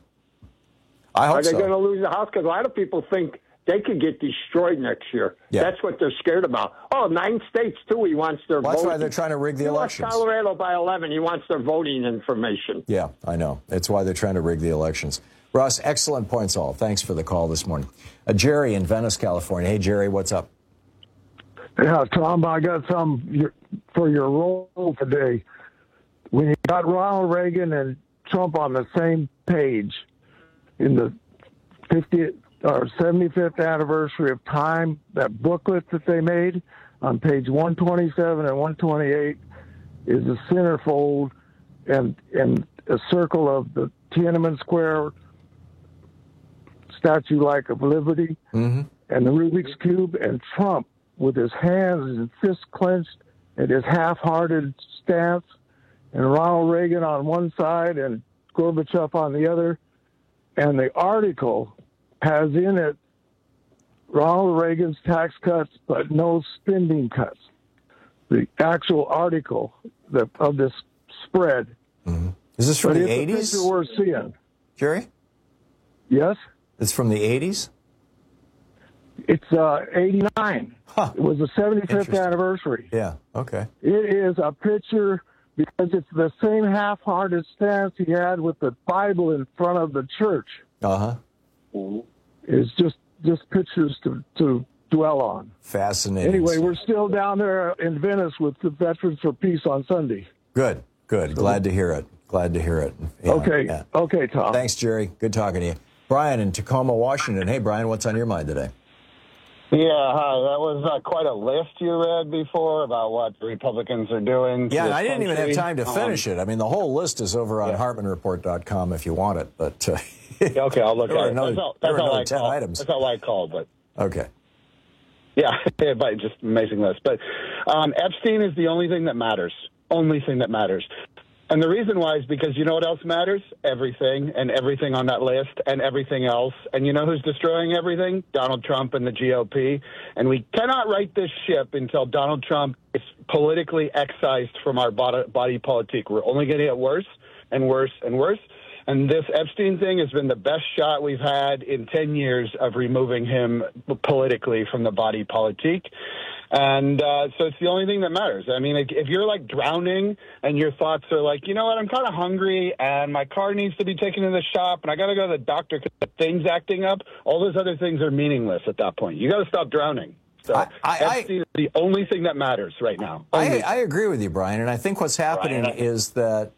I hope so. Are they going to lose the House? Because a lot of people think they could get destroyed next year. Yeah. That's what they're scared about. 9 states, too, he wants their voting. That's why they're trying to rig the elections. He lost Colorado by 11. He wants their voting information. Yeah, I know. That's why they're trying to rig the elections. Russ, excellent points all. Thanks for the call this morning. Jerry in Venice, California. Hey, Jerry, what's up? Yeah, Tom, I got some for your role today. When you got Ronald Reagan and Trump on the same page in the 50th or 75th anniversary of Time, that booklet that they made on page 127 and 128 is a centerfold and a circle of the Tiananmen Square statue like of Liberty and the Rubik's Cube, and Trump with his hands and fists clenched and his half-hearted stance, and Ronald Reagan on one side and Gorbachev on the other. And the article has in it Ronald Reagan's tax cuts, but no spending cuts. The actual article of this spread. Is this from the 80s? It's a picture we're seeing. Jerry? Yes? It's from the 80s? It's 89. Huh. It was the 75th anniversary. Yeah, okay. It is a picture because it's the same half-hearted stance he had with the Bible in front of the church. Uh-huh. It's just pictures to dwell on. Fascinating. Anyway, we're still down there in Venice with the Veterans for Peace on Sunday. Good. Glad to hear it. Yeah, okay. yeah. Okay, Tom. Thanks, Jerry. Good talking to you. Brian in Tacoma, Washington. Hey, Brian, what's on your mind today? Yeah, hi. That was quite a list you read before about what the Republicans are doing. Yeah, and I didn't even have time to finish it. I mean, the whole list is over on HartmanReport.com if you want it. But okay, I'll look at it. That's all I called. But okay. Yeah, but just amazing list. But Epstein is the only thing that matters. Only thing that matters. And the reason why is because you know what else matters? Everything, and everything on that list, and everything else. And you know who's destroying everything? Donald Trump and the GOP. And we cannot right this ship until Donald Trump is politically excised from our body politic. We're only going to get worse and worse and worse. And this Epstein thing has been the best shot we've had in 10 years of removing him politically from the body politic. And so it's the only thing that matters. I mean, if you're like drowning and your thoughts are like, you know what, I'm kind of hungry and my car needs to be taken to the shop and I got to go to the doctor because the thing's acting up, all those other things are meaningless at that point. You got to stop drowning. So Epstein is the only thing that matters right now. I agree with you, Brian. And I think what's happening is that,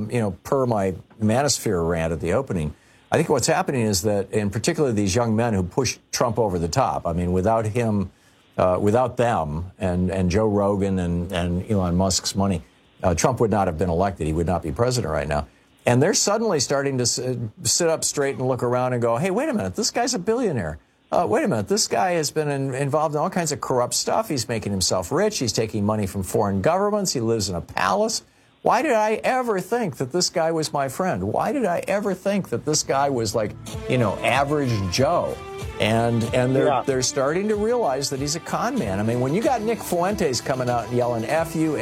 per my manosphere rant at the opening, I think what's happening is that, in particular, these young men who pushed Trump over the top, I mean, without him... without them and Joe Rogan and Elon Musk's money, Trump would not have been elected. He would not be president right now. And they're suddenly starting to sit up straight and look around and go, hey, wait a minute, this guy's a billionaire. Wait a minute, this guy has been involved in all kinds of corrupt stuff. He's making himself rich. He's taking money from foreign governments. He lives in a palace. Why did I ever think that this guy was my friend? Why did I ever think that this guy was like, average Joe? And they're starting to realize that he's a con man. I mean, when you got Nick Fuentes coming out and yelling F you,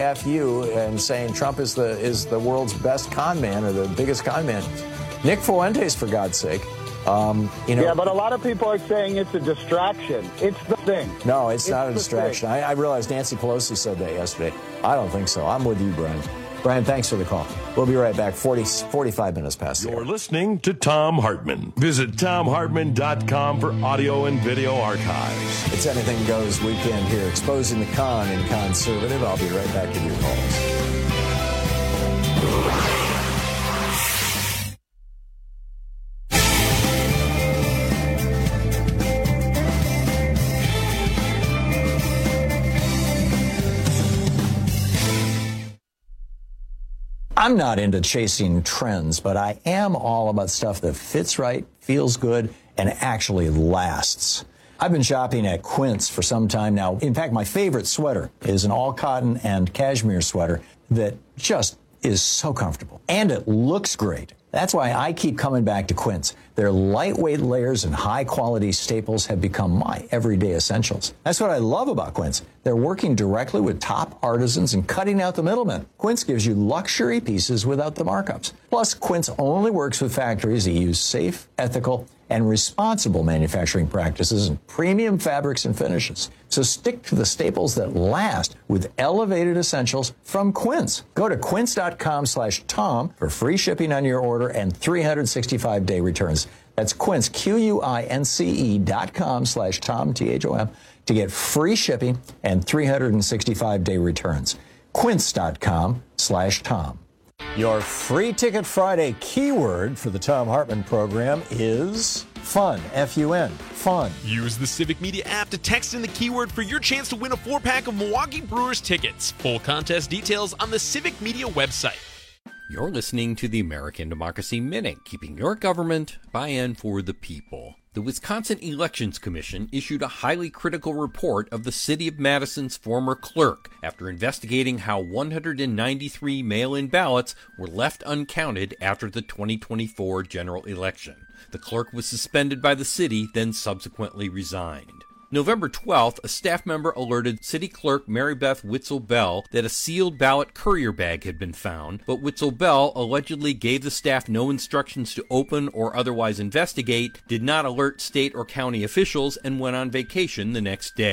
and saying Trump is the world's best con man or the biggest con man, Nick Fuentes, for God's sake. Yeah, but a lot of people are saying it's a distraction. It's the thing. No, it's not a distraction. I realized Nancy Pelosi said that yesterday. I don't think so. I'm with you, Brian. Brian, thanks for the call. We'll be right back. 45 minutes past the hour. You're listening to Thom Hartmann. Visit ThomHartmann.com for audio and video archives. It's Anything Goes Weekend here, exposing the con and conservative. I'll be right back with your calls. I'm not into chasing trends, but I am all about stuff that fits right, feels good, and actually lasts. I've been shopping at Quince for some time now. In fact, my favorite sweater is an all-cotton and cashmere sweater that just is so comfortable. And it looks great. That's why I keep coming back to Quince. Their lightweight layers and high-quality staples have become my everyday essentials. That's what I love about Quince. They're working directly with top artisans and cutting out the middlemen. Quince gives you luxury pieces without the markups. Plus, Quince only works with factories that use safe, ethical, and responsible manufacturing practices and premium fabrics and finishes. So stick to the staples that last with elevated essentials from Quince. Go to quince.com/Tom for free shipping on your order and 365-day returns. That's Quince, QUINCE.com/Tom, THOM, to get free shipping and 365-day returns. Quince.com/Tom. Your Free Ticket Friday keyword for the Thom Hartmann program is fun, F-U-N, fun. Use the Civic Media app to text in the keyword for your chance to win a 4-pack of Milwaukee Brewers tickets. Full contest details on the Civic Media website. You're listening to the American Democracy Minute, keeping your government by and for the people. The Wisconsin Elections Commission issued a highly critical report of the City of Madison's former clerk after investigating how 193 mail-in ballots were left uncounted after the 2024 general election. The clerk was suspended by the city, then subsequently resigned. November 12th, a staff member alerted City Clerk Mary Beth Witzel-Bell that a sealed ballot courier bag had been found, but Witzel-Bell allegedly gave the staff no instructions to open or otherwise investigate, did not alert state or county officials, and went on vacation the next day.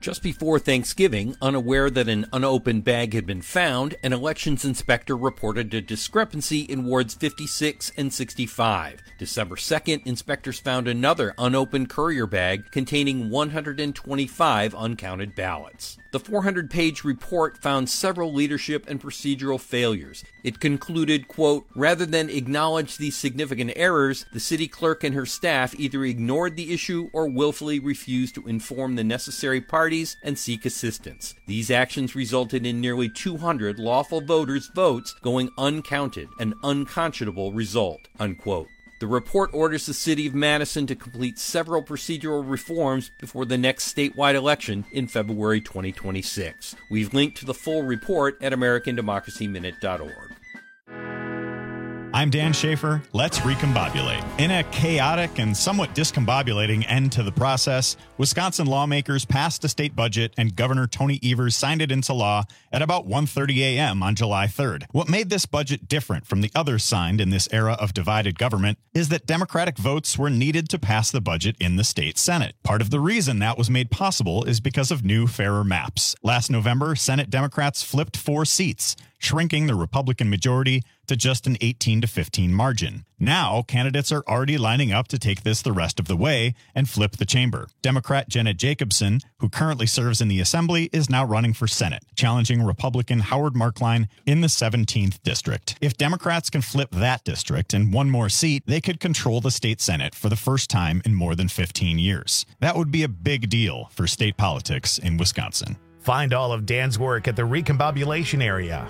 Just before Thanksgiving, unaware that an unopened bag had been found, an elections inspector reported a discrepancy in wards 56 and 65. December 2nd, inspectors found another unopened courier bag containing 125 uncounted ballots. The 400-page report found several leadership and procedural failures. It concluded, quote, rather than acknowledge these significant errors, the city clerk and her staff either ignored the issue or willfully refused to inform the necessary parties and seek assistance. These actions resulted in nearly 200 lawful voters' votes going uncounted, an unconscionable result, unquote. The report orders the city of Madison to complete several procedural reforms before the next statewide election in February 2026. We've linked to the full report at AmericanDemocracyMinute.org. I'm Dan Schaefer. Let's recombobulate. In a chaotic and somewhat discombobulating end to the process, Wisconsin lawmakers passed a state budget and Governor Tony Evers signed it into law at about 1:30 a.m. on July 3rd. What made this budget different from the others signed in this era of divided government is that Democratic votes were needed to pass the budget in the state Senate. Part of the reason that was made possible is because of new, fairer maps. Last November, Senate Democrats flipped 4 seats, shrinking the Republican majority to just an 18-15 margin. Now, candidates are already lining up to take this the rest of the way and flip the chamber. Democrat Jenna Jacobson, who currently serves in the Assembly, is now running for Senate, challenging Republican Howard Markline in the 17th district. If Democrats can flip that district and one more seat, they could control the state Senate for the first time in more than 15 years. That would be a big deal for state politics in Wisconsin. Find all of Dan's work at the Recombobulation Area.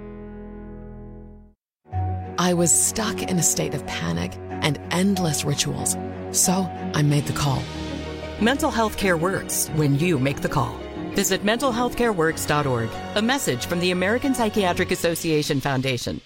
I was stuck in a state of panic and endless rituals, so I made the call. Mental health care works when you make the call. Visit mentalhealthcareworks.org. A message from the American Psychiatric Association Foundation.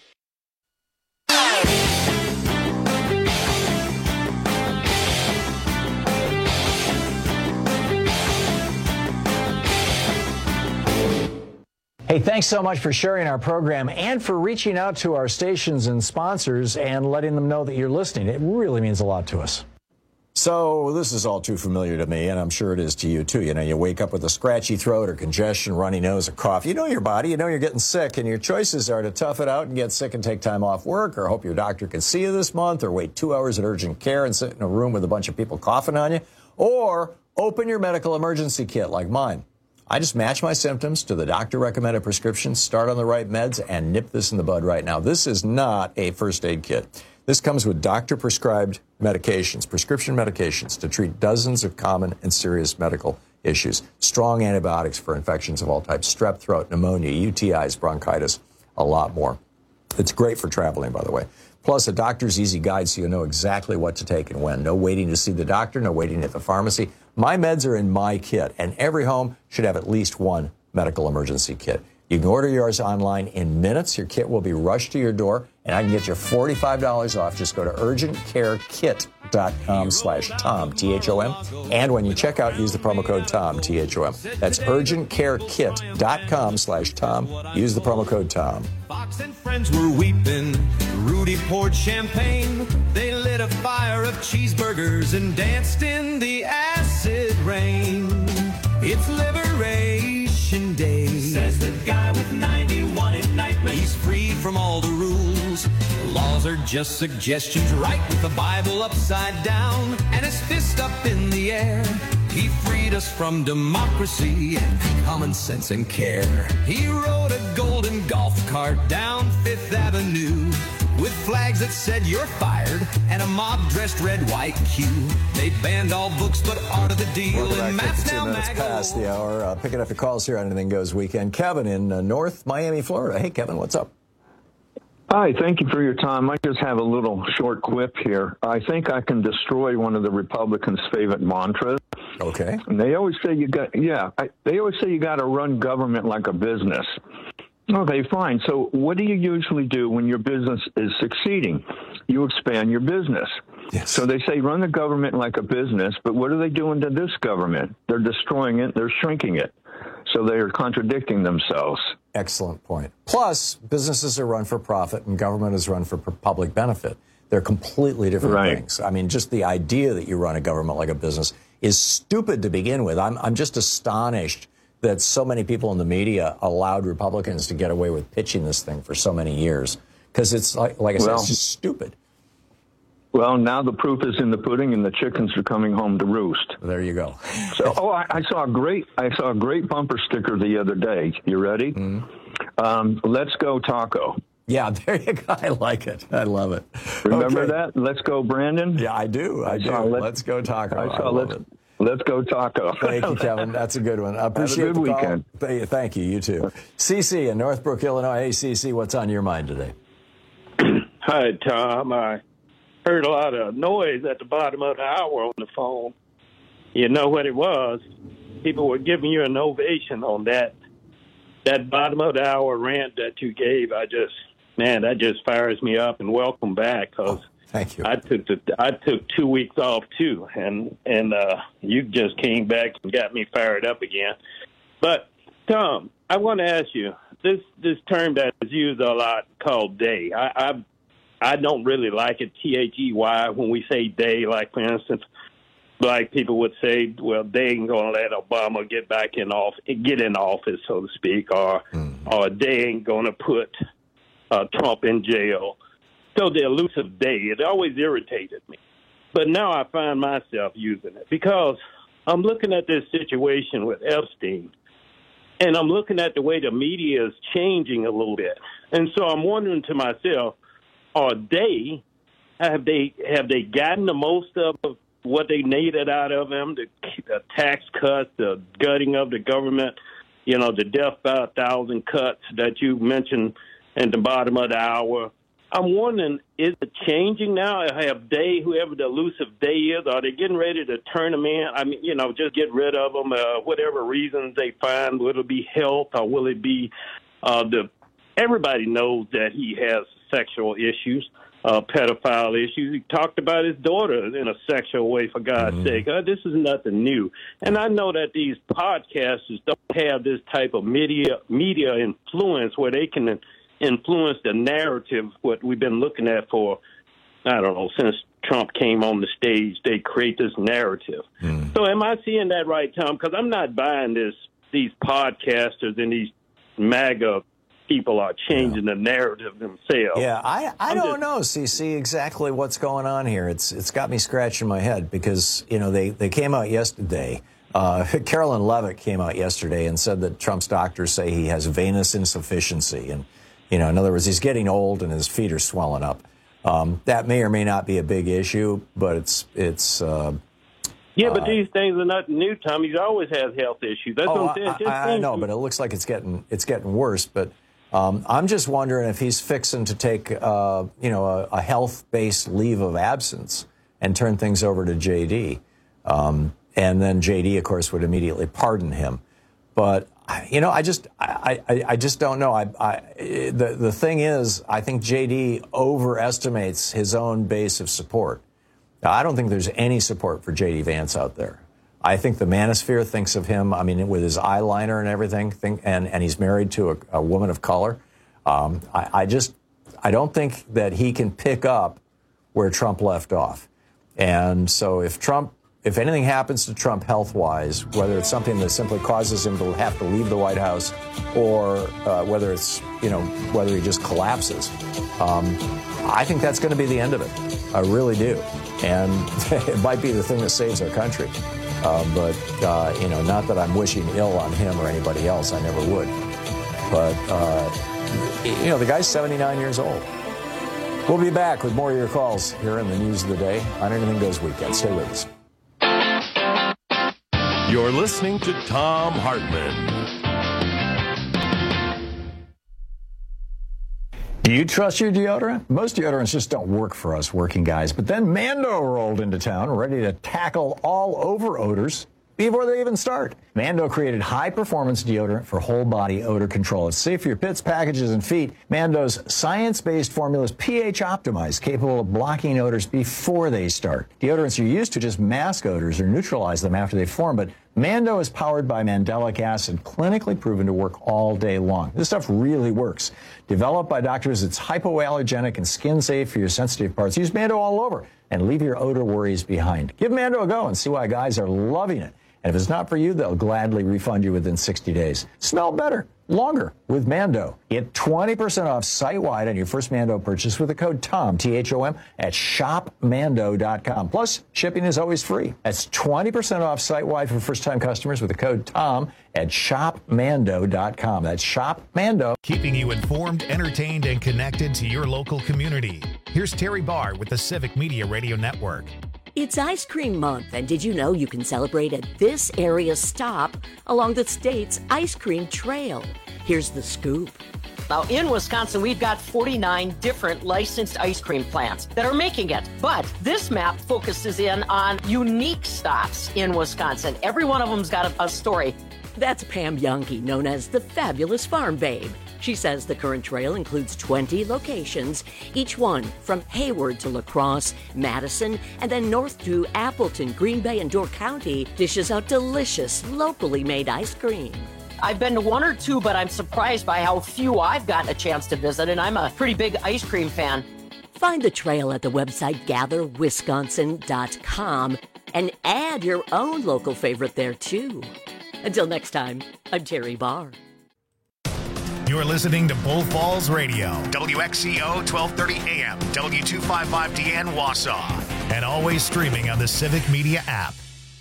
Hey, thanks so much for sharing our program and for reaching out to our stations and sponsors and letting them know that you're listening. It really means a lot to us. So this is all too familiar to me, and I'm sure it is to you, too. You know, you wake up with a scratchy throat or congestion, runny nose, or cough. You know your body. You know you're getting sick, and your choices are to tough it out and get sick and take time off work, or hope your doctor can see you this month, or wait 2 hours at urgent care and sit in a room with a bunch of people coughing on you, or open your medical emergency kit like mine. I just match my symptoms to the doctor-recommended prescription, start on the right meds, and nip this in the bud right now. This is not a first aid kit. This comes with doctor-prescribed medications, prescription medications, to treat dozens of common and serious medical issues. Strong antibiotics for infections of all types, strep throat, pneumonia, UTIs, bronchitis, a lot more. It's great for traveling, by the way. Plus, a doctor's easy guide so you know exactly what to take and when. No waiting to see the doctor, no waiting at the pharmacy. My meds are in my kit, and every home should have at least one medical emergency kit. You can order yours online in minutes. Your kit will be rushed to your door, and I can get you $45 off. Just go to urgentcarekit.com/Tom, T-H-O-M. And when you check out, use the promo code Tom, T-H-O-M. That's urgentcarekit.com/Tom. Use the promo code Tom. Fox and friends were weeping. Rudy poured champagne. They lit a fire of cheeseburgers and danced in the acid rain. It's Liberation Day, says the guy with 91 indictments. He's free from all the rules. Laws are just suggestions, right with the Bible upside down and his fist up in the air. He freed us from democracy and common sense and care. He rode a golden golf cart down Fifth Avenue with flags that said you're fired and a mob dressed red, white Q. They banned all books but art of the deal. Welcome back, 52 minutes past the hour. Picking up your calls here on Anything Goes Weekend. Kevin in North Miami, Florida. Hey, Kevin, what's up? Hi, thank you for your time. I just have a little short quip here. I think I can destroy one of the Republicans' favorite mantras. Okay. And they always say they always say you got to run government like a business. Okay, fine. So what do you usually do when your business is succeeding? You expand your business. Yes. So they say run the government like a business, but what are they doing to this government? They're destroying it. They're shrinking it. So they are contradicting themselves. Excellent point. Plus, businesses are run for profit and government is run for public benefit. They're completely different things. I mean, just the idea that you run a government like a business is stupid to begin with. I'm just astonished that so many people in the media allowed Republicans to get away with pitching this thing for so many years. Because it's like I said, it's just stupid. Well, now the proof is in the pudding, and the chickens are coming home to roost. There you go. So, I saw a great bumper sticker the other day. You ready? Mm-hmm. Let's go taco. Yeah, there you go. I like it. I love it. Remember that? Let's go, Brandon. Yeah, I do. I do. Let's go taco. I saw Let's go taco. Thank you, Kevin. That's a good one. I appreciate Have a good weekend. Thank you. You too. CC in Northbrook, Illinois. Hey, CC, what's on your mind today? Hi, Tom. I heard a lot of noise at the bottom of the hour on the phone. You know what it was? People were giving you an ovation on that bottom of the hour rant that you gave. That just fires me up, and welcome back, because thank you. I took 2 weeks off too, and you just came back and got me fired up again. But Tom, I want to ask you this term that is used a lot called day. I don't really like it, THEY, when we say day. Like, for instance, black people would say, well, they ain't going to let Obama get in office, so to speak, or they ain't going to put Trump in jail. So the elusive day, it always irritated me. But now I find myself using it because I'm looking at this situation with Epstein, and I'm looking at the way the media is changing a little bit. And so I'm wondering to myself, have they gotten the most of what they needed out of him, the tax cuts, the gutting of the government, the death by 1,000 cuts that you mentioned at the bottom of the hour? I'm wondering, is it changing now? Have they, whoever the elusive they is, are they getting ready to turn them in? I mean, just get rid of them, whatever reasons they find. Will it be health, or will it be everybody knows that he has sexual issues, pedophile issues. He talked about his daughter in a sexual way, for God's sake. This is nothing new. And I know that these podcasters don't have this type of media influence where they can influence the narrative, what we've been looking at for, I don't know, since Trump came on the stage. They create this narrative. So am I seeing that right, Tom? Because I'm not buying these podcasters and these MAGA people are changing the narrative themselves. Yeah, I don't know, CC, exactly what's going on here. It's got me scratching my head because, they came out yesterday. Carolyn Levitt came out yesterday and said that Trump's doctors say he has venous insufficiency. And, in other words, he's getting old and his feet are swelling up. That may or may not be a big issue, but it's but these things are nothing new, Tom. He always has health issues. That's what I'm saying. I know, but it looks like it's getting worse. But I'm just wondering if he's fixing to take, a health-based leave of absence and turn things over to J.D. And then J.D., of course, would immediately pardon him. But, I just don't know. The thing is, I think J.D. overestimates his own base of support. Now, I don't think there's any support for J.D. Vance out there. I think the manosphere thinks of him, with his eyeliner and everything, and he's married to a woman of color. I don't think that he can pick up where Trump left off. And so if anything happens to Trump health-wise, whether it's something that simply causes him to have to leave the White House or whether it's, whether he just collapses, I think that's going to be the end of it. I really do. And it might be the thing that saves our country. But not that I'm wishing ill on him or anybody else. I never would. But, the guy's 79 years old. We'll be back with more of your calls here in the News of the Day on Anything Goes Weekend. Stay with us. You're listening to Thom Hartmann. Do you trust your deodorant? Most deodorants just don't work for us working guys. But then Mando rolled into town, ready to tackle all over odors before they even start. Mando created high-performance deodorant for whole-body odor control. It's safe for your pits, packages, and feet. Mando's science-based formula is pH-optimized, capable of blocking odors before they start. Deodorants are used to just mask odors or neutralize them after they form, but Mando is powered by mandelic acid, clinically proven to work all day long. This stuff really works. Developed by doctors, it's hypoallergenic and skin safe for your sensitive parts. Use Mando all over and leave your odor worries behind. Give Mando a go and see why guys are loving it. And if it's not for you, they'll gladly refund you within 60 days. Smell better, longer with Mando. Get 20% off site-wide on your first Mando purchase with the code TOM, T-H-O-M, at shopmando.com. Plus, shipping is always free. That's 20% off site-wide for first-time customers with the code TOM at shopmando.com. That's shopmando. Keeping you informed, entertained, and connected to your local community. Here's Terry Barr with the Civic Media Radio Network. It's Ice Cream Month, and did you know you can celebrate at this area stop along the state's ice cream trail? Here's the scoop. Now, in Wisconsin, we've got 49 different licensed ice cream plants that are making it. But this map focuses in on unique stops in Wisconsin. Every one of them's got a story. That's Pam Youngke, known as the Fabulous Farm Babe. She says the current trail includes 20 locations, each one from Hayward to La Crosse, Madison, and then north to Appleton, Green Bay, and Door County dishes out delicious, locally made ice cream. I've been to one or two, but I'm surprised by how few I've gotten a chance to visit, and I'm a pretty big ice cream fan. Find the trail at the website gatherwisconsin.com and add your own local favorite there, too. Until next time, I'm Terry Barr. You're listening to Bull Falls Radio, WXCO 1230 AM, W255DN Wausau, and always streaming on the Civic Media app.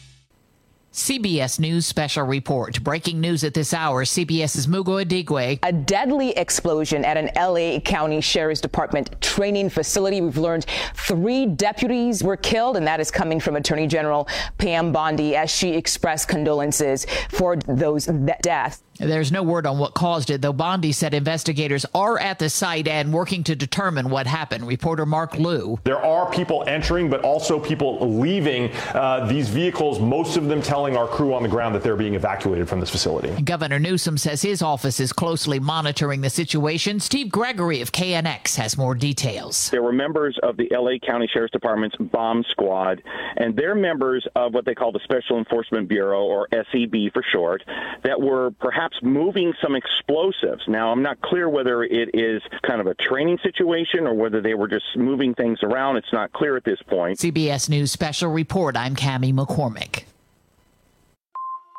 CBS News Special Report. Breaking news at this hour, CBS's Mugo Adigwe. A deadly explosion at an L.A. County Sheriff's Department training facility. We've learned 3 deputies were killed, and that is coming from Attorney General Pam Bondi as she expressed condolences for those deaths. There's no word on what caused it, though Bondi said investigators are at the site and working to determine what happened. Reporter Mark Liu. There are people entering, but also people leaving these vehicles, most of them telling our crew on the ground that they're being evacuated from this facility. Governor Newsom says his office is closely monitoring the situation. Steve Gregory of KNX has more details. There were members of the L.A. County Sheriff's Department's bomb squad, and they're members of what they call the Special Enforcement Bureau, or SEB for short, that were perhaps moving some explosives. Now, I'm not clear whether it is kind of a training situation or whether they were just moving things around. It's not clear at this point. CBS News Special Report. I'm Cammie McCormick.